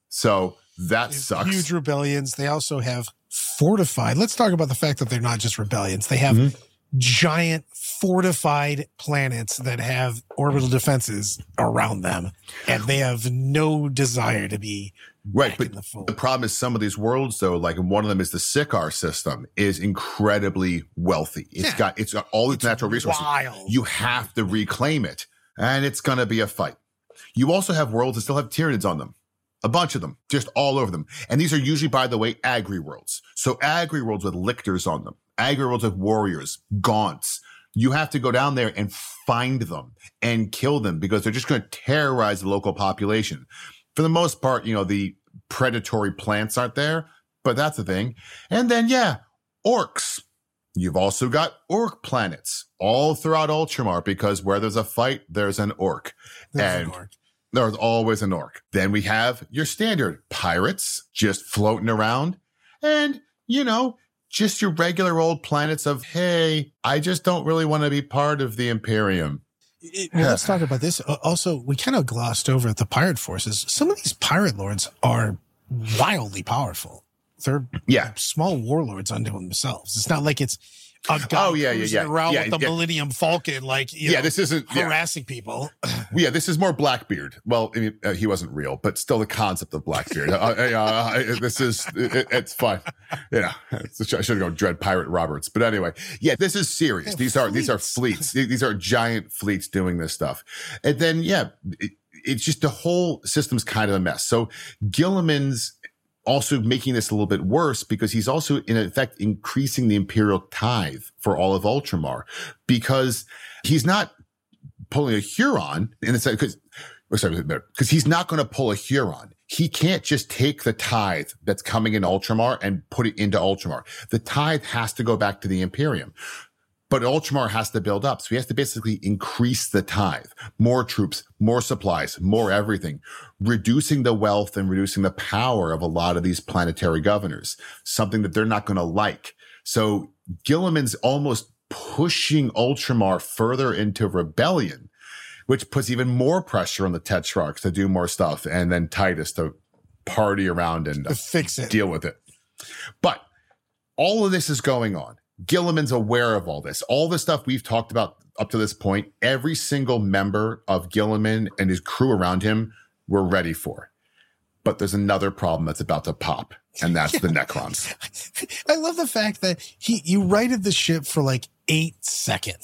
So that There's sucks. huge rebellions. They also have fortified. Let's talk about the fact that they're not just rebellions. They have Mhm. giant fortified planets that have orbital defenses around them, and they have no desire to be Right, back but in the fold. the problem is some of these worlds, though, like one of them is the Sikaar system, is incredibly wealthy. It's Yeah. got it's got all these natural resources. Wild. You have to reclaim it, and it's going to be a fight. You also have worlds that still have Tyranids on them. A bunch of them, just all over them. And these are usually, by the way, agri worlds. So agri worlds with lictors on them, agri worlds with warriors, gaunts. You have to go down there and find them and kill them because they're just going to terrorize the local population. For the most part, you know, the predatory plants aren't there, but that's the thing. And then, yeah, orcs. You've also got orc planets all throughout Ultramar because where there's a fight, there's an orc. There's an and orc. there's always an orc. Then we have your standard pirates just floating around. And, you know, just your regular old planets of, hey, I just don't really want to be part of the Imperium. It- well, let's talk about this. Uh, Also, we kind of glossed over the pirate forces. Some of these pirate lords are wildly powerful. They're Yeah. small warlords unto themselves. It's not like it's a guy Oh, yeah, yeah, cruising yeah. around Yeah, with the yeah. Millennium Falcon, like, you Yeah, know, this isn't, yeah. harassing people. Yeah, this is more Blackbeard. Well, I mean, uh, he wasn't real, but still the concept of Blackbeard. uh, uh, uh, this is, it, it's fine. Yeah, it's, I should have gone Dread Pirate Roberts. But anyway, yeah, this is serious. Yeah, these are, these are fleets. fleets. These are giant fleets doing this stuff. And then, yeah, it, it's just the whole system's kind of a mess. So Gilliman's also making this a little bit worse because he's also in effect increasing the imperial tithe for all of Ultramar because he's not pulling a Huron in the sense because because he's not going to pull a Huron. He can't just take the tithe that's coming in Ultramar and put it into Ultramar. The tithe has to go back to the Imperium. But Ultramar has to build up. So he has to basically increase the tithe, more troops, more supplies, more everything, reducing the wealth and reducing the power of a lot of these planetary governors, something that they're not going to like. So Gilliman's almost pushing Ultramar further into rebellion, which puts even more pressure on the Tetrarchs to do more stuff and then Titus to party around and To fix it. deal with it. But all of this is going on. Gilliman's aware of all this. All the stuff we've talked about up to this point, every single member of Gilliman and his crew around him were ready for. But there's another problem that's about to pop, and that's the Necrons. I love the fact that he you righted the ship for like eight seconds.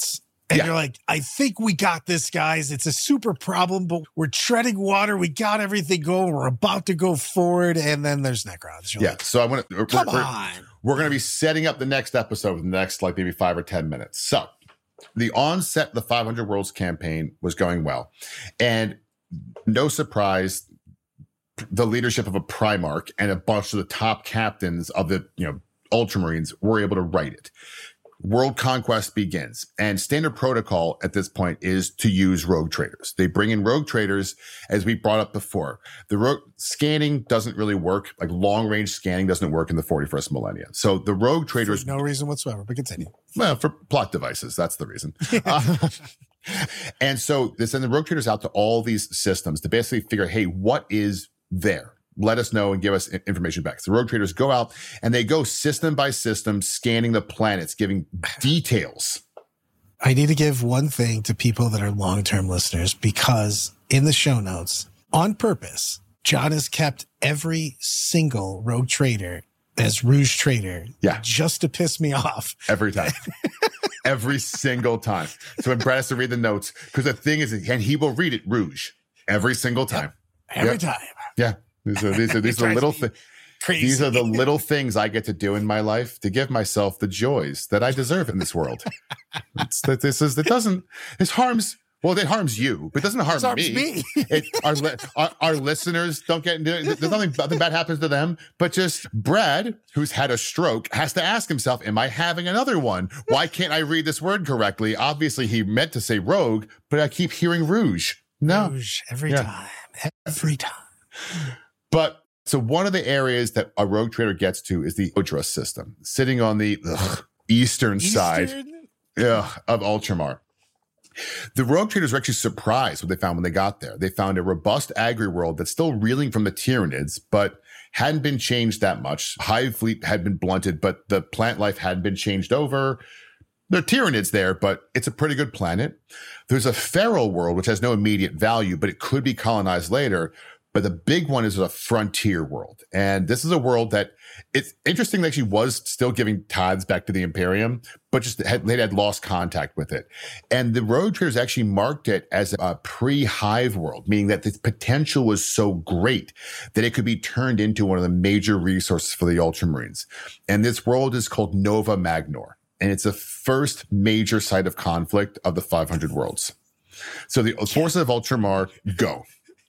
And Yeah. you're like, I think we got this, guys. It's a super problem, but we're treading water. We got everything going. We're about to go forward. And then there's Necrons. You're Yeah. like, So I want to, come we're, on. we're going to be setting up the next episode in the next like maybe five or ten minutes. So the onset of the five hundred Worlds campaign was going well. And no surprise, the leadership of a Primarch and a bunch of the top captains of the, you know, Ultramarines were able to write it. World conquest begins, and standard protocol at this point is to use rogue traders. They bring in rogue traders, as we brought up before. The rogue scanning doesn't really work, like long range scanning doesn't work in the forty-first millennia. So the rogue traders, For no reason whatsoever, but continue. well, for plot devices, that's the reason. uh, and so they send the rogue traders out to all these systems to basically figure, hey, what is there? Let us know and give us information back. So rogue traders go out and they go system by system, scanning the planets, giving details. I need to give one thing to people that are long-term listeners, because in the show notes, on purpose, John has kept every single rogue trader as Rouge Trader, Yeah. just to piss me off. Every time. Every single time. So when Brad has to read the notes, because the thing is, and he will read it Rouge every single time. Every Yep. time. Yeah. These are, these are, these are Drives little me things. Crazy. These are the little things I get to do in my life to give myself the joys that I deserve in this world. It's that this is, it doesn't, this harms, well, it harms you, but it doesn't harm It harms me. me. It, our, li- our, our listeners don't get into it. There's nothing, nothing bad happens to them, but just Brad, who's had a stroke, has to ask himself, am I having another one? Why can't I read this word correctly? Obviously, he meant to say rogue, but I keep hearing Rouge. No. Rouge every Yeah. time. Every time. But so one of the areas that a rogue trader gets to is the Odra system, sitting on the ugh, eastern, side Eastern? ugh, of Ultramar. The rogue traders were actually surprised what they found when they got there. They found a robust agri world that's still reeling from the Tyranids, but hadn't been changed that much. Hive fleet had been blunted, but the plant life hadn't been changed over. There are Tyranids there, but it's a pretty good planet. There's a feral world, which has no immediate value, but it could be colonized later. But the big one is a frontier world. And this is a world that it's interesting that she was still giving tithes back to the Imperium, but just had, they had lost contact with it. And the rogue traders actually marked it as a pre-hive world, meaning that the potential was so great that it could be turned into one of the major resources for the Ultramarines. And this world is called Nova Magnor. And it's the first major site of conflict of the five hundred worlds. So the forces of Ultramar go.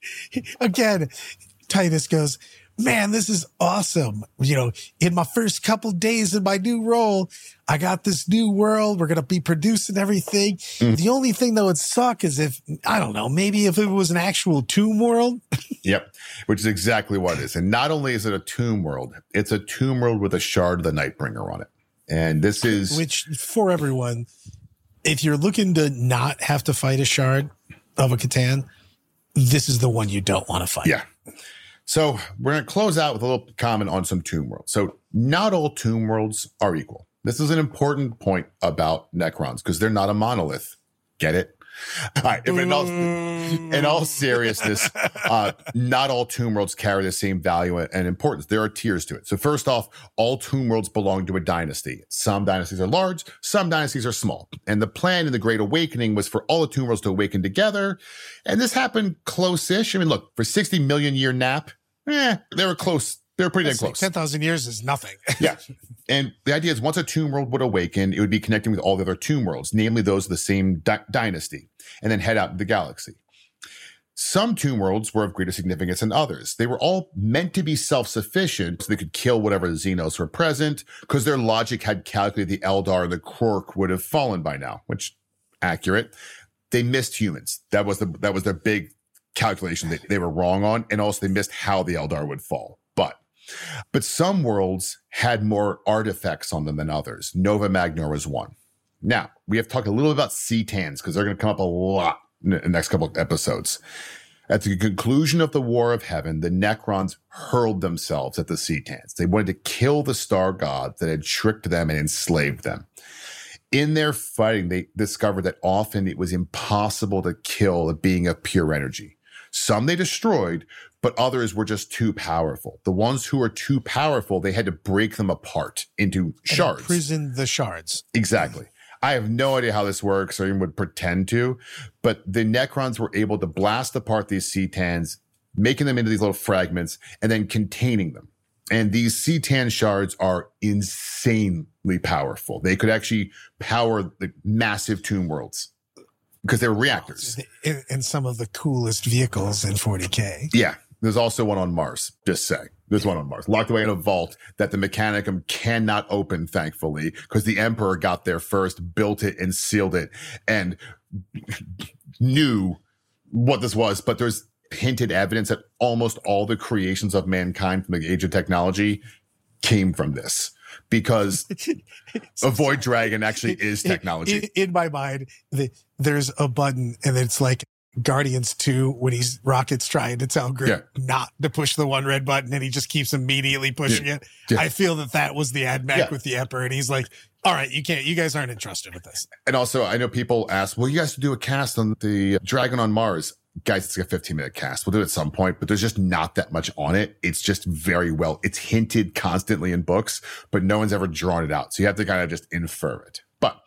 Again, Titus goes, man, this is awesome. You know, in my first couple days in my new role, I got this new world. We're going to be producing everything. Mm. The only thing that would suck is if, I don't know, maybe if it was an actual tomb world. Yep. Which is exactly what it is. And not only is it a tomb world, it's a tomb world with a shard of the Nightbringer on it. And this is, which for everyone, if you're looking to not have to fight a shard of a Catan, this is the one you don't want to fight. Yeah. So we're going to close out with a little comment on some tomb worlds. So not all tomb worlds are equal. This is an important point about Necrons because they're not a monolith. Get it? All right. If in, all, in all seriousness, uh, not all tomb worlds carry the same value and importance. There are tiers to it. So first off, all tomb worlds belong to a dynasty. Some dynasties are large, some dynasties are small. And the plan in the Great Awakening was for all the tomb worlds to awaken together. And this happened close-ish. I mean, look, for sixty million year nap, eh, they were close. They were pretty damn close. ten thousand years is nothing. Yeah. And the idea is once a tomb world would awaken, it would be connecting with all the other tomb worlds, namely those of the same di- dynasty, and then head out into the galaxy. Some tomb worlds were of greater significance than others. They were all meant to be self-sufficient, so they could kill whatever Xenos were present, because their logic had calculated the Eldar and the Quark would have fallen by now, which, accurate. They missed humans. That was the that was their big calculation that they were wrong on, and also they missed how the Eldar would fall. But But some worlds had more artifacts on them than others. Nova Magnor was one. Now, we have talked a little about Cetans because they're going to come up a lot in the next couple of episodes. At the conclusion of the War of Heaven, the Necrons hurled themselves at the Cetans. They wanted to kill the star gods that had tricked them and enslaved them. In their fighting, they discovered that often it was impossible to kill a being of pure energy. Some they destroyed, but others were just too powerful. The ones who were too powerful, they had to break them apart into shards. Imprison the shards. Exactly. I have no idea how this works or even would pretend to, but the Necrons were able to blast apart these C'tans, making them into these little fragments and then containing them. And these C'tan shards are insanely powerful. They could actually power the massive tomb worlds because they were reactors. In, in some of the coolest vehicles in forty K. Yeah. There's also one on Mars, just saying. There's one on Mars, locked away in a vault that the Mechanicum cannot open, thankfully, because the Emperor got there first, built it and sealed it, and knew what this was. But there's hinted evidence that almost all the creations of mankind from the age of technology came from this. Because a Void Dragon actually is technology. In, in, in my mind, the, there's a button and it's like Guardians two when he's Rocket's trying to tell Groot yeah. not to push the one red button and he just keeps immediately pushing yeah. it. Yeah. I feel that that was the ad mech yeah. with the Emperor and he's like, all right, you can't, you guys aren't entrusted with this. And also I know people ask, well, you guys do a cast on the Dragon on Mars. Guys, it's like a fifteen minute cast. We'll do it at some point, but there's just not that much on it. It's just very well, it's hinted constantly in books, but no one's ever drawn it out. So you have to kind of just infer it. But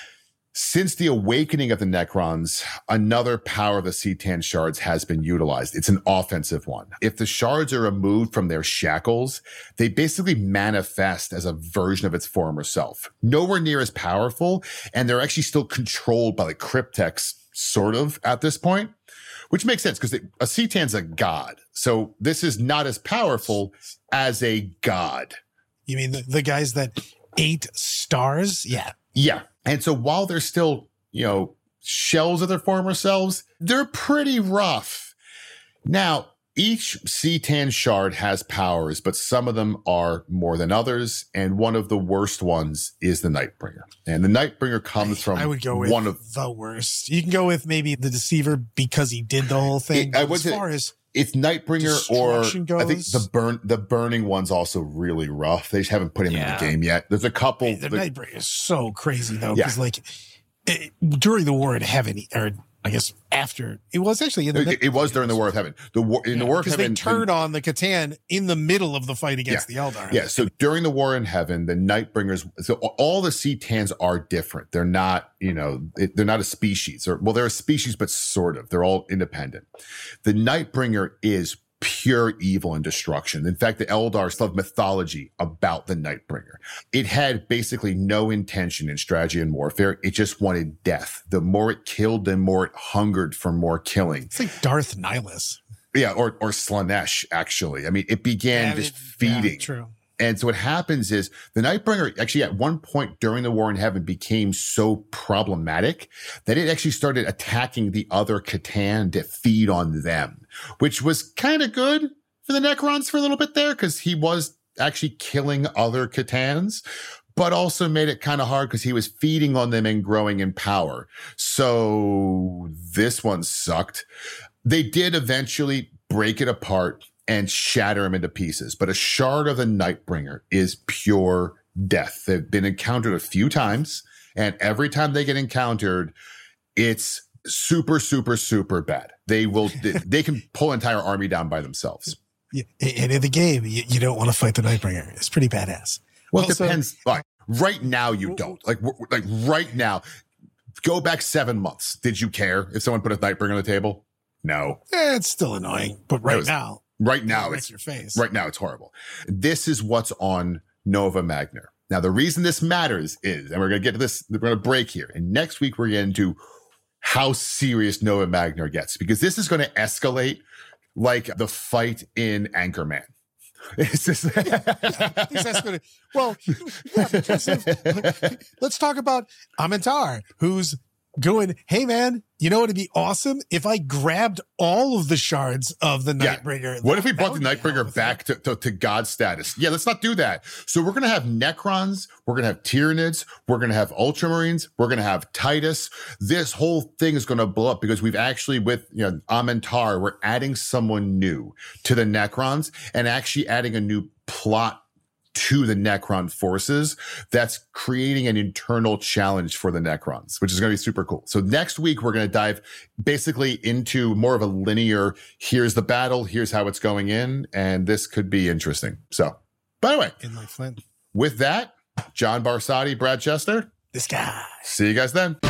since the awakening of the Necrons, another power of the C'tan shards has been utilized. It's an offensive one. If the shards are removed from their shackles, they basically manifest as a version of its former self. Nowhere near as powerful, and they're actually still controlled by the Cryptex, sort of, at this point. Which makes sense because a C'tan's a god. So this is not as powerful as a god. You mean the, the guys that ate stars? Yeah. Yeah. And so while they're still, you know, shells of their former selves, they're pretty rough. Now, each C'tan shard has powers, but some of them are more than others. And one of the worst ones is the Nightbringer. And the Nightbringer comes from I would go with one of the worst. You can go with maybe the Deceiver because he did the whole thing. It, I would as far as it's Nightbringer or goes, I think the burn the burning one's also really rough. They just haven't put him yeah. in the game yet. There's a couple. Hey, the that, Nightbringer is so crazy though, because yeah. like it, during the War in Heaven, or I guess after it was actually in the it, it was during the War of Heaven. The war in yeah, the War of Heaven, they turned the, on the Catan in the middle of the fight against yeah, the Eldar. Yeah, so during the War in Heaven, the Nightbringers. So all the C'tans are different. They're not, you know, they're not a species, or well, they're a species, but sort of. They're all independent. The Nightbringer is pure evil and destruction. In fact, the Eldar still have mythology about the Nightbringer. It had basically no intention in strategy and warfare. It just wanted death. The more it killed, the more it hungered for more killing. It's like Darth Nihilus. Yeah, or or Slaanesh, actually. I mean, it began yeah, just it, feeding. Yeah, true. And so what happens is the Nightbringer actually at one point during the War in Heaven became so problematic that it actually started attacking the other Catan to feed on them, which was kind of good for the Necrons for a little bit there because he was actually killing other Catans, but also made it kind of hard because he was feeding on them and growing in power. So this one sucked. They did eventually break it apart and shatter him into pieces. But a shard of the Nightbringer is pure death. They've been encountered a few times, and every time they get encountered, it's super, super, super bad. They will, they, they can pull an entire army down by themselves. Yeah, and in the game, you, you don't want to fight the Nightbringer. It's pretty badass. Well, also, it depends. Like, right now, you don't. Like, like right now, go back seven months. Did you care if someone put a Nightbringer on the table? No. Eh, it's still annoying, but right was, now. Right now, it's your face. Right now, it's horrible. This is what's on Nova Magna. Now, the reason this matters is, and we're going to get to this, we're going to break here. And next week, we're going to how serious Nova Magna gets, because this is going to escalate like the fight in Anchorman. It's just yeah, well, yeah, because of, let's talk about Amintar, who's going, hey man, you know what would be awesome if I grabbed all of the shards of the Nightbringer. Yeah. What if we brought the Nightbringer back to, to, to God status? Yeah, let's not do that. So we're going to have Necrons, we're going to have Tyranids, we're going to have Ultramarines, we're going to have Titus. This whole thing is going to blow up because we've actually, with you know Amintar, we're adding someone new to the Necrons and actually adding a new plot to the Necron forces that's creating an internal challenge for the Necrons, which is going to be super cool. So next week, we're going to dive basically into more of a linear, here's the battle, here's how it's going in, and this could be interesting. So, by the way, in my Flint. With that, John Barsotti, Brad Chester, This guy. See you guys then.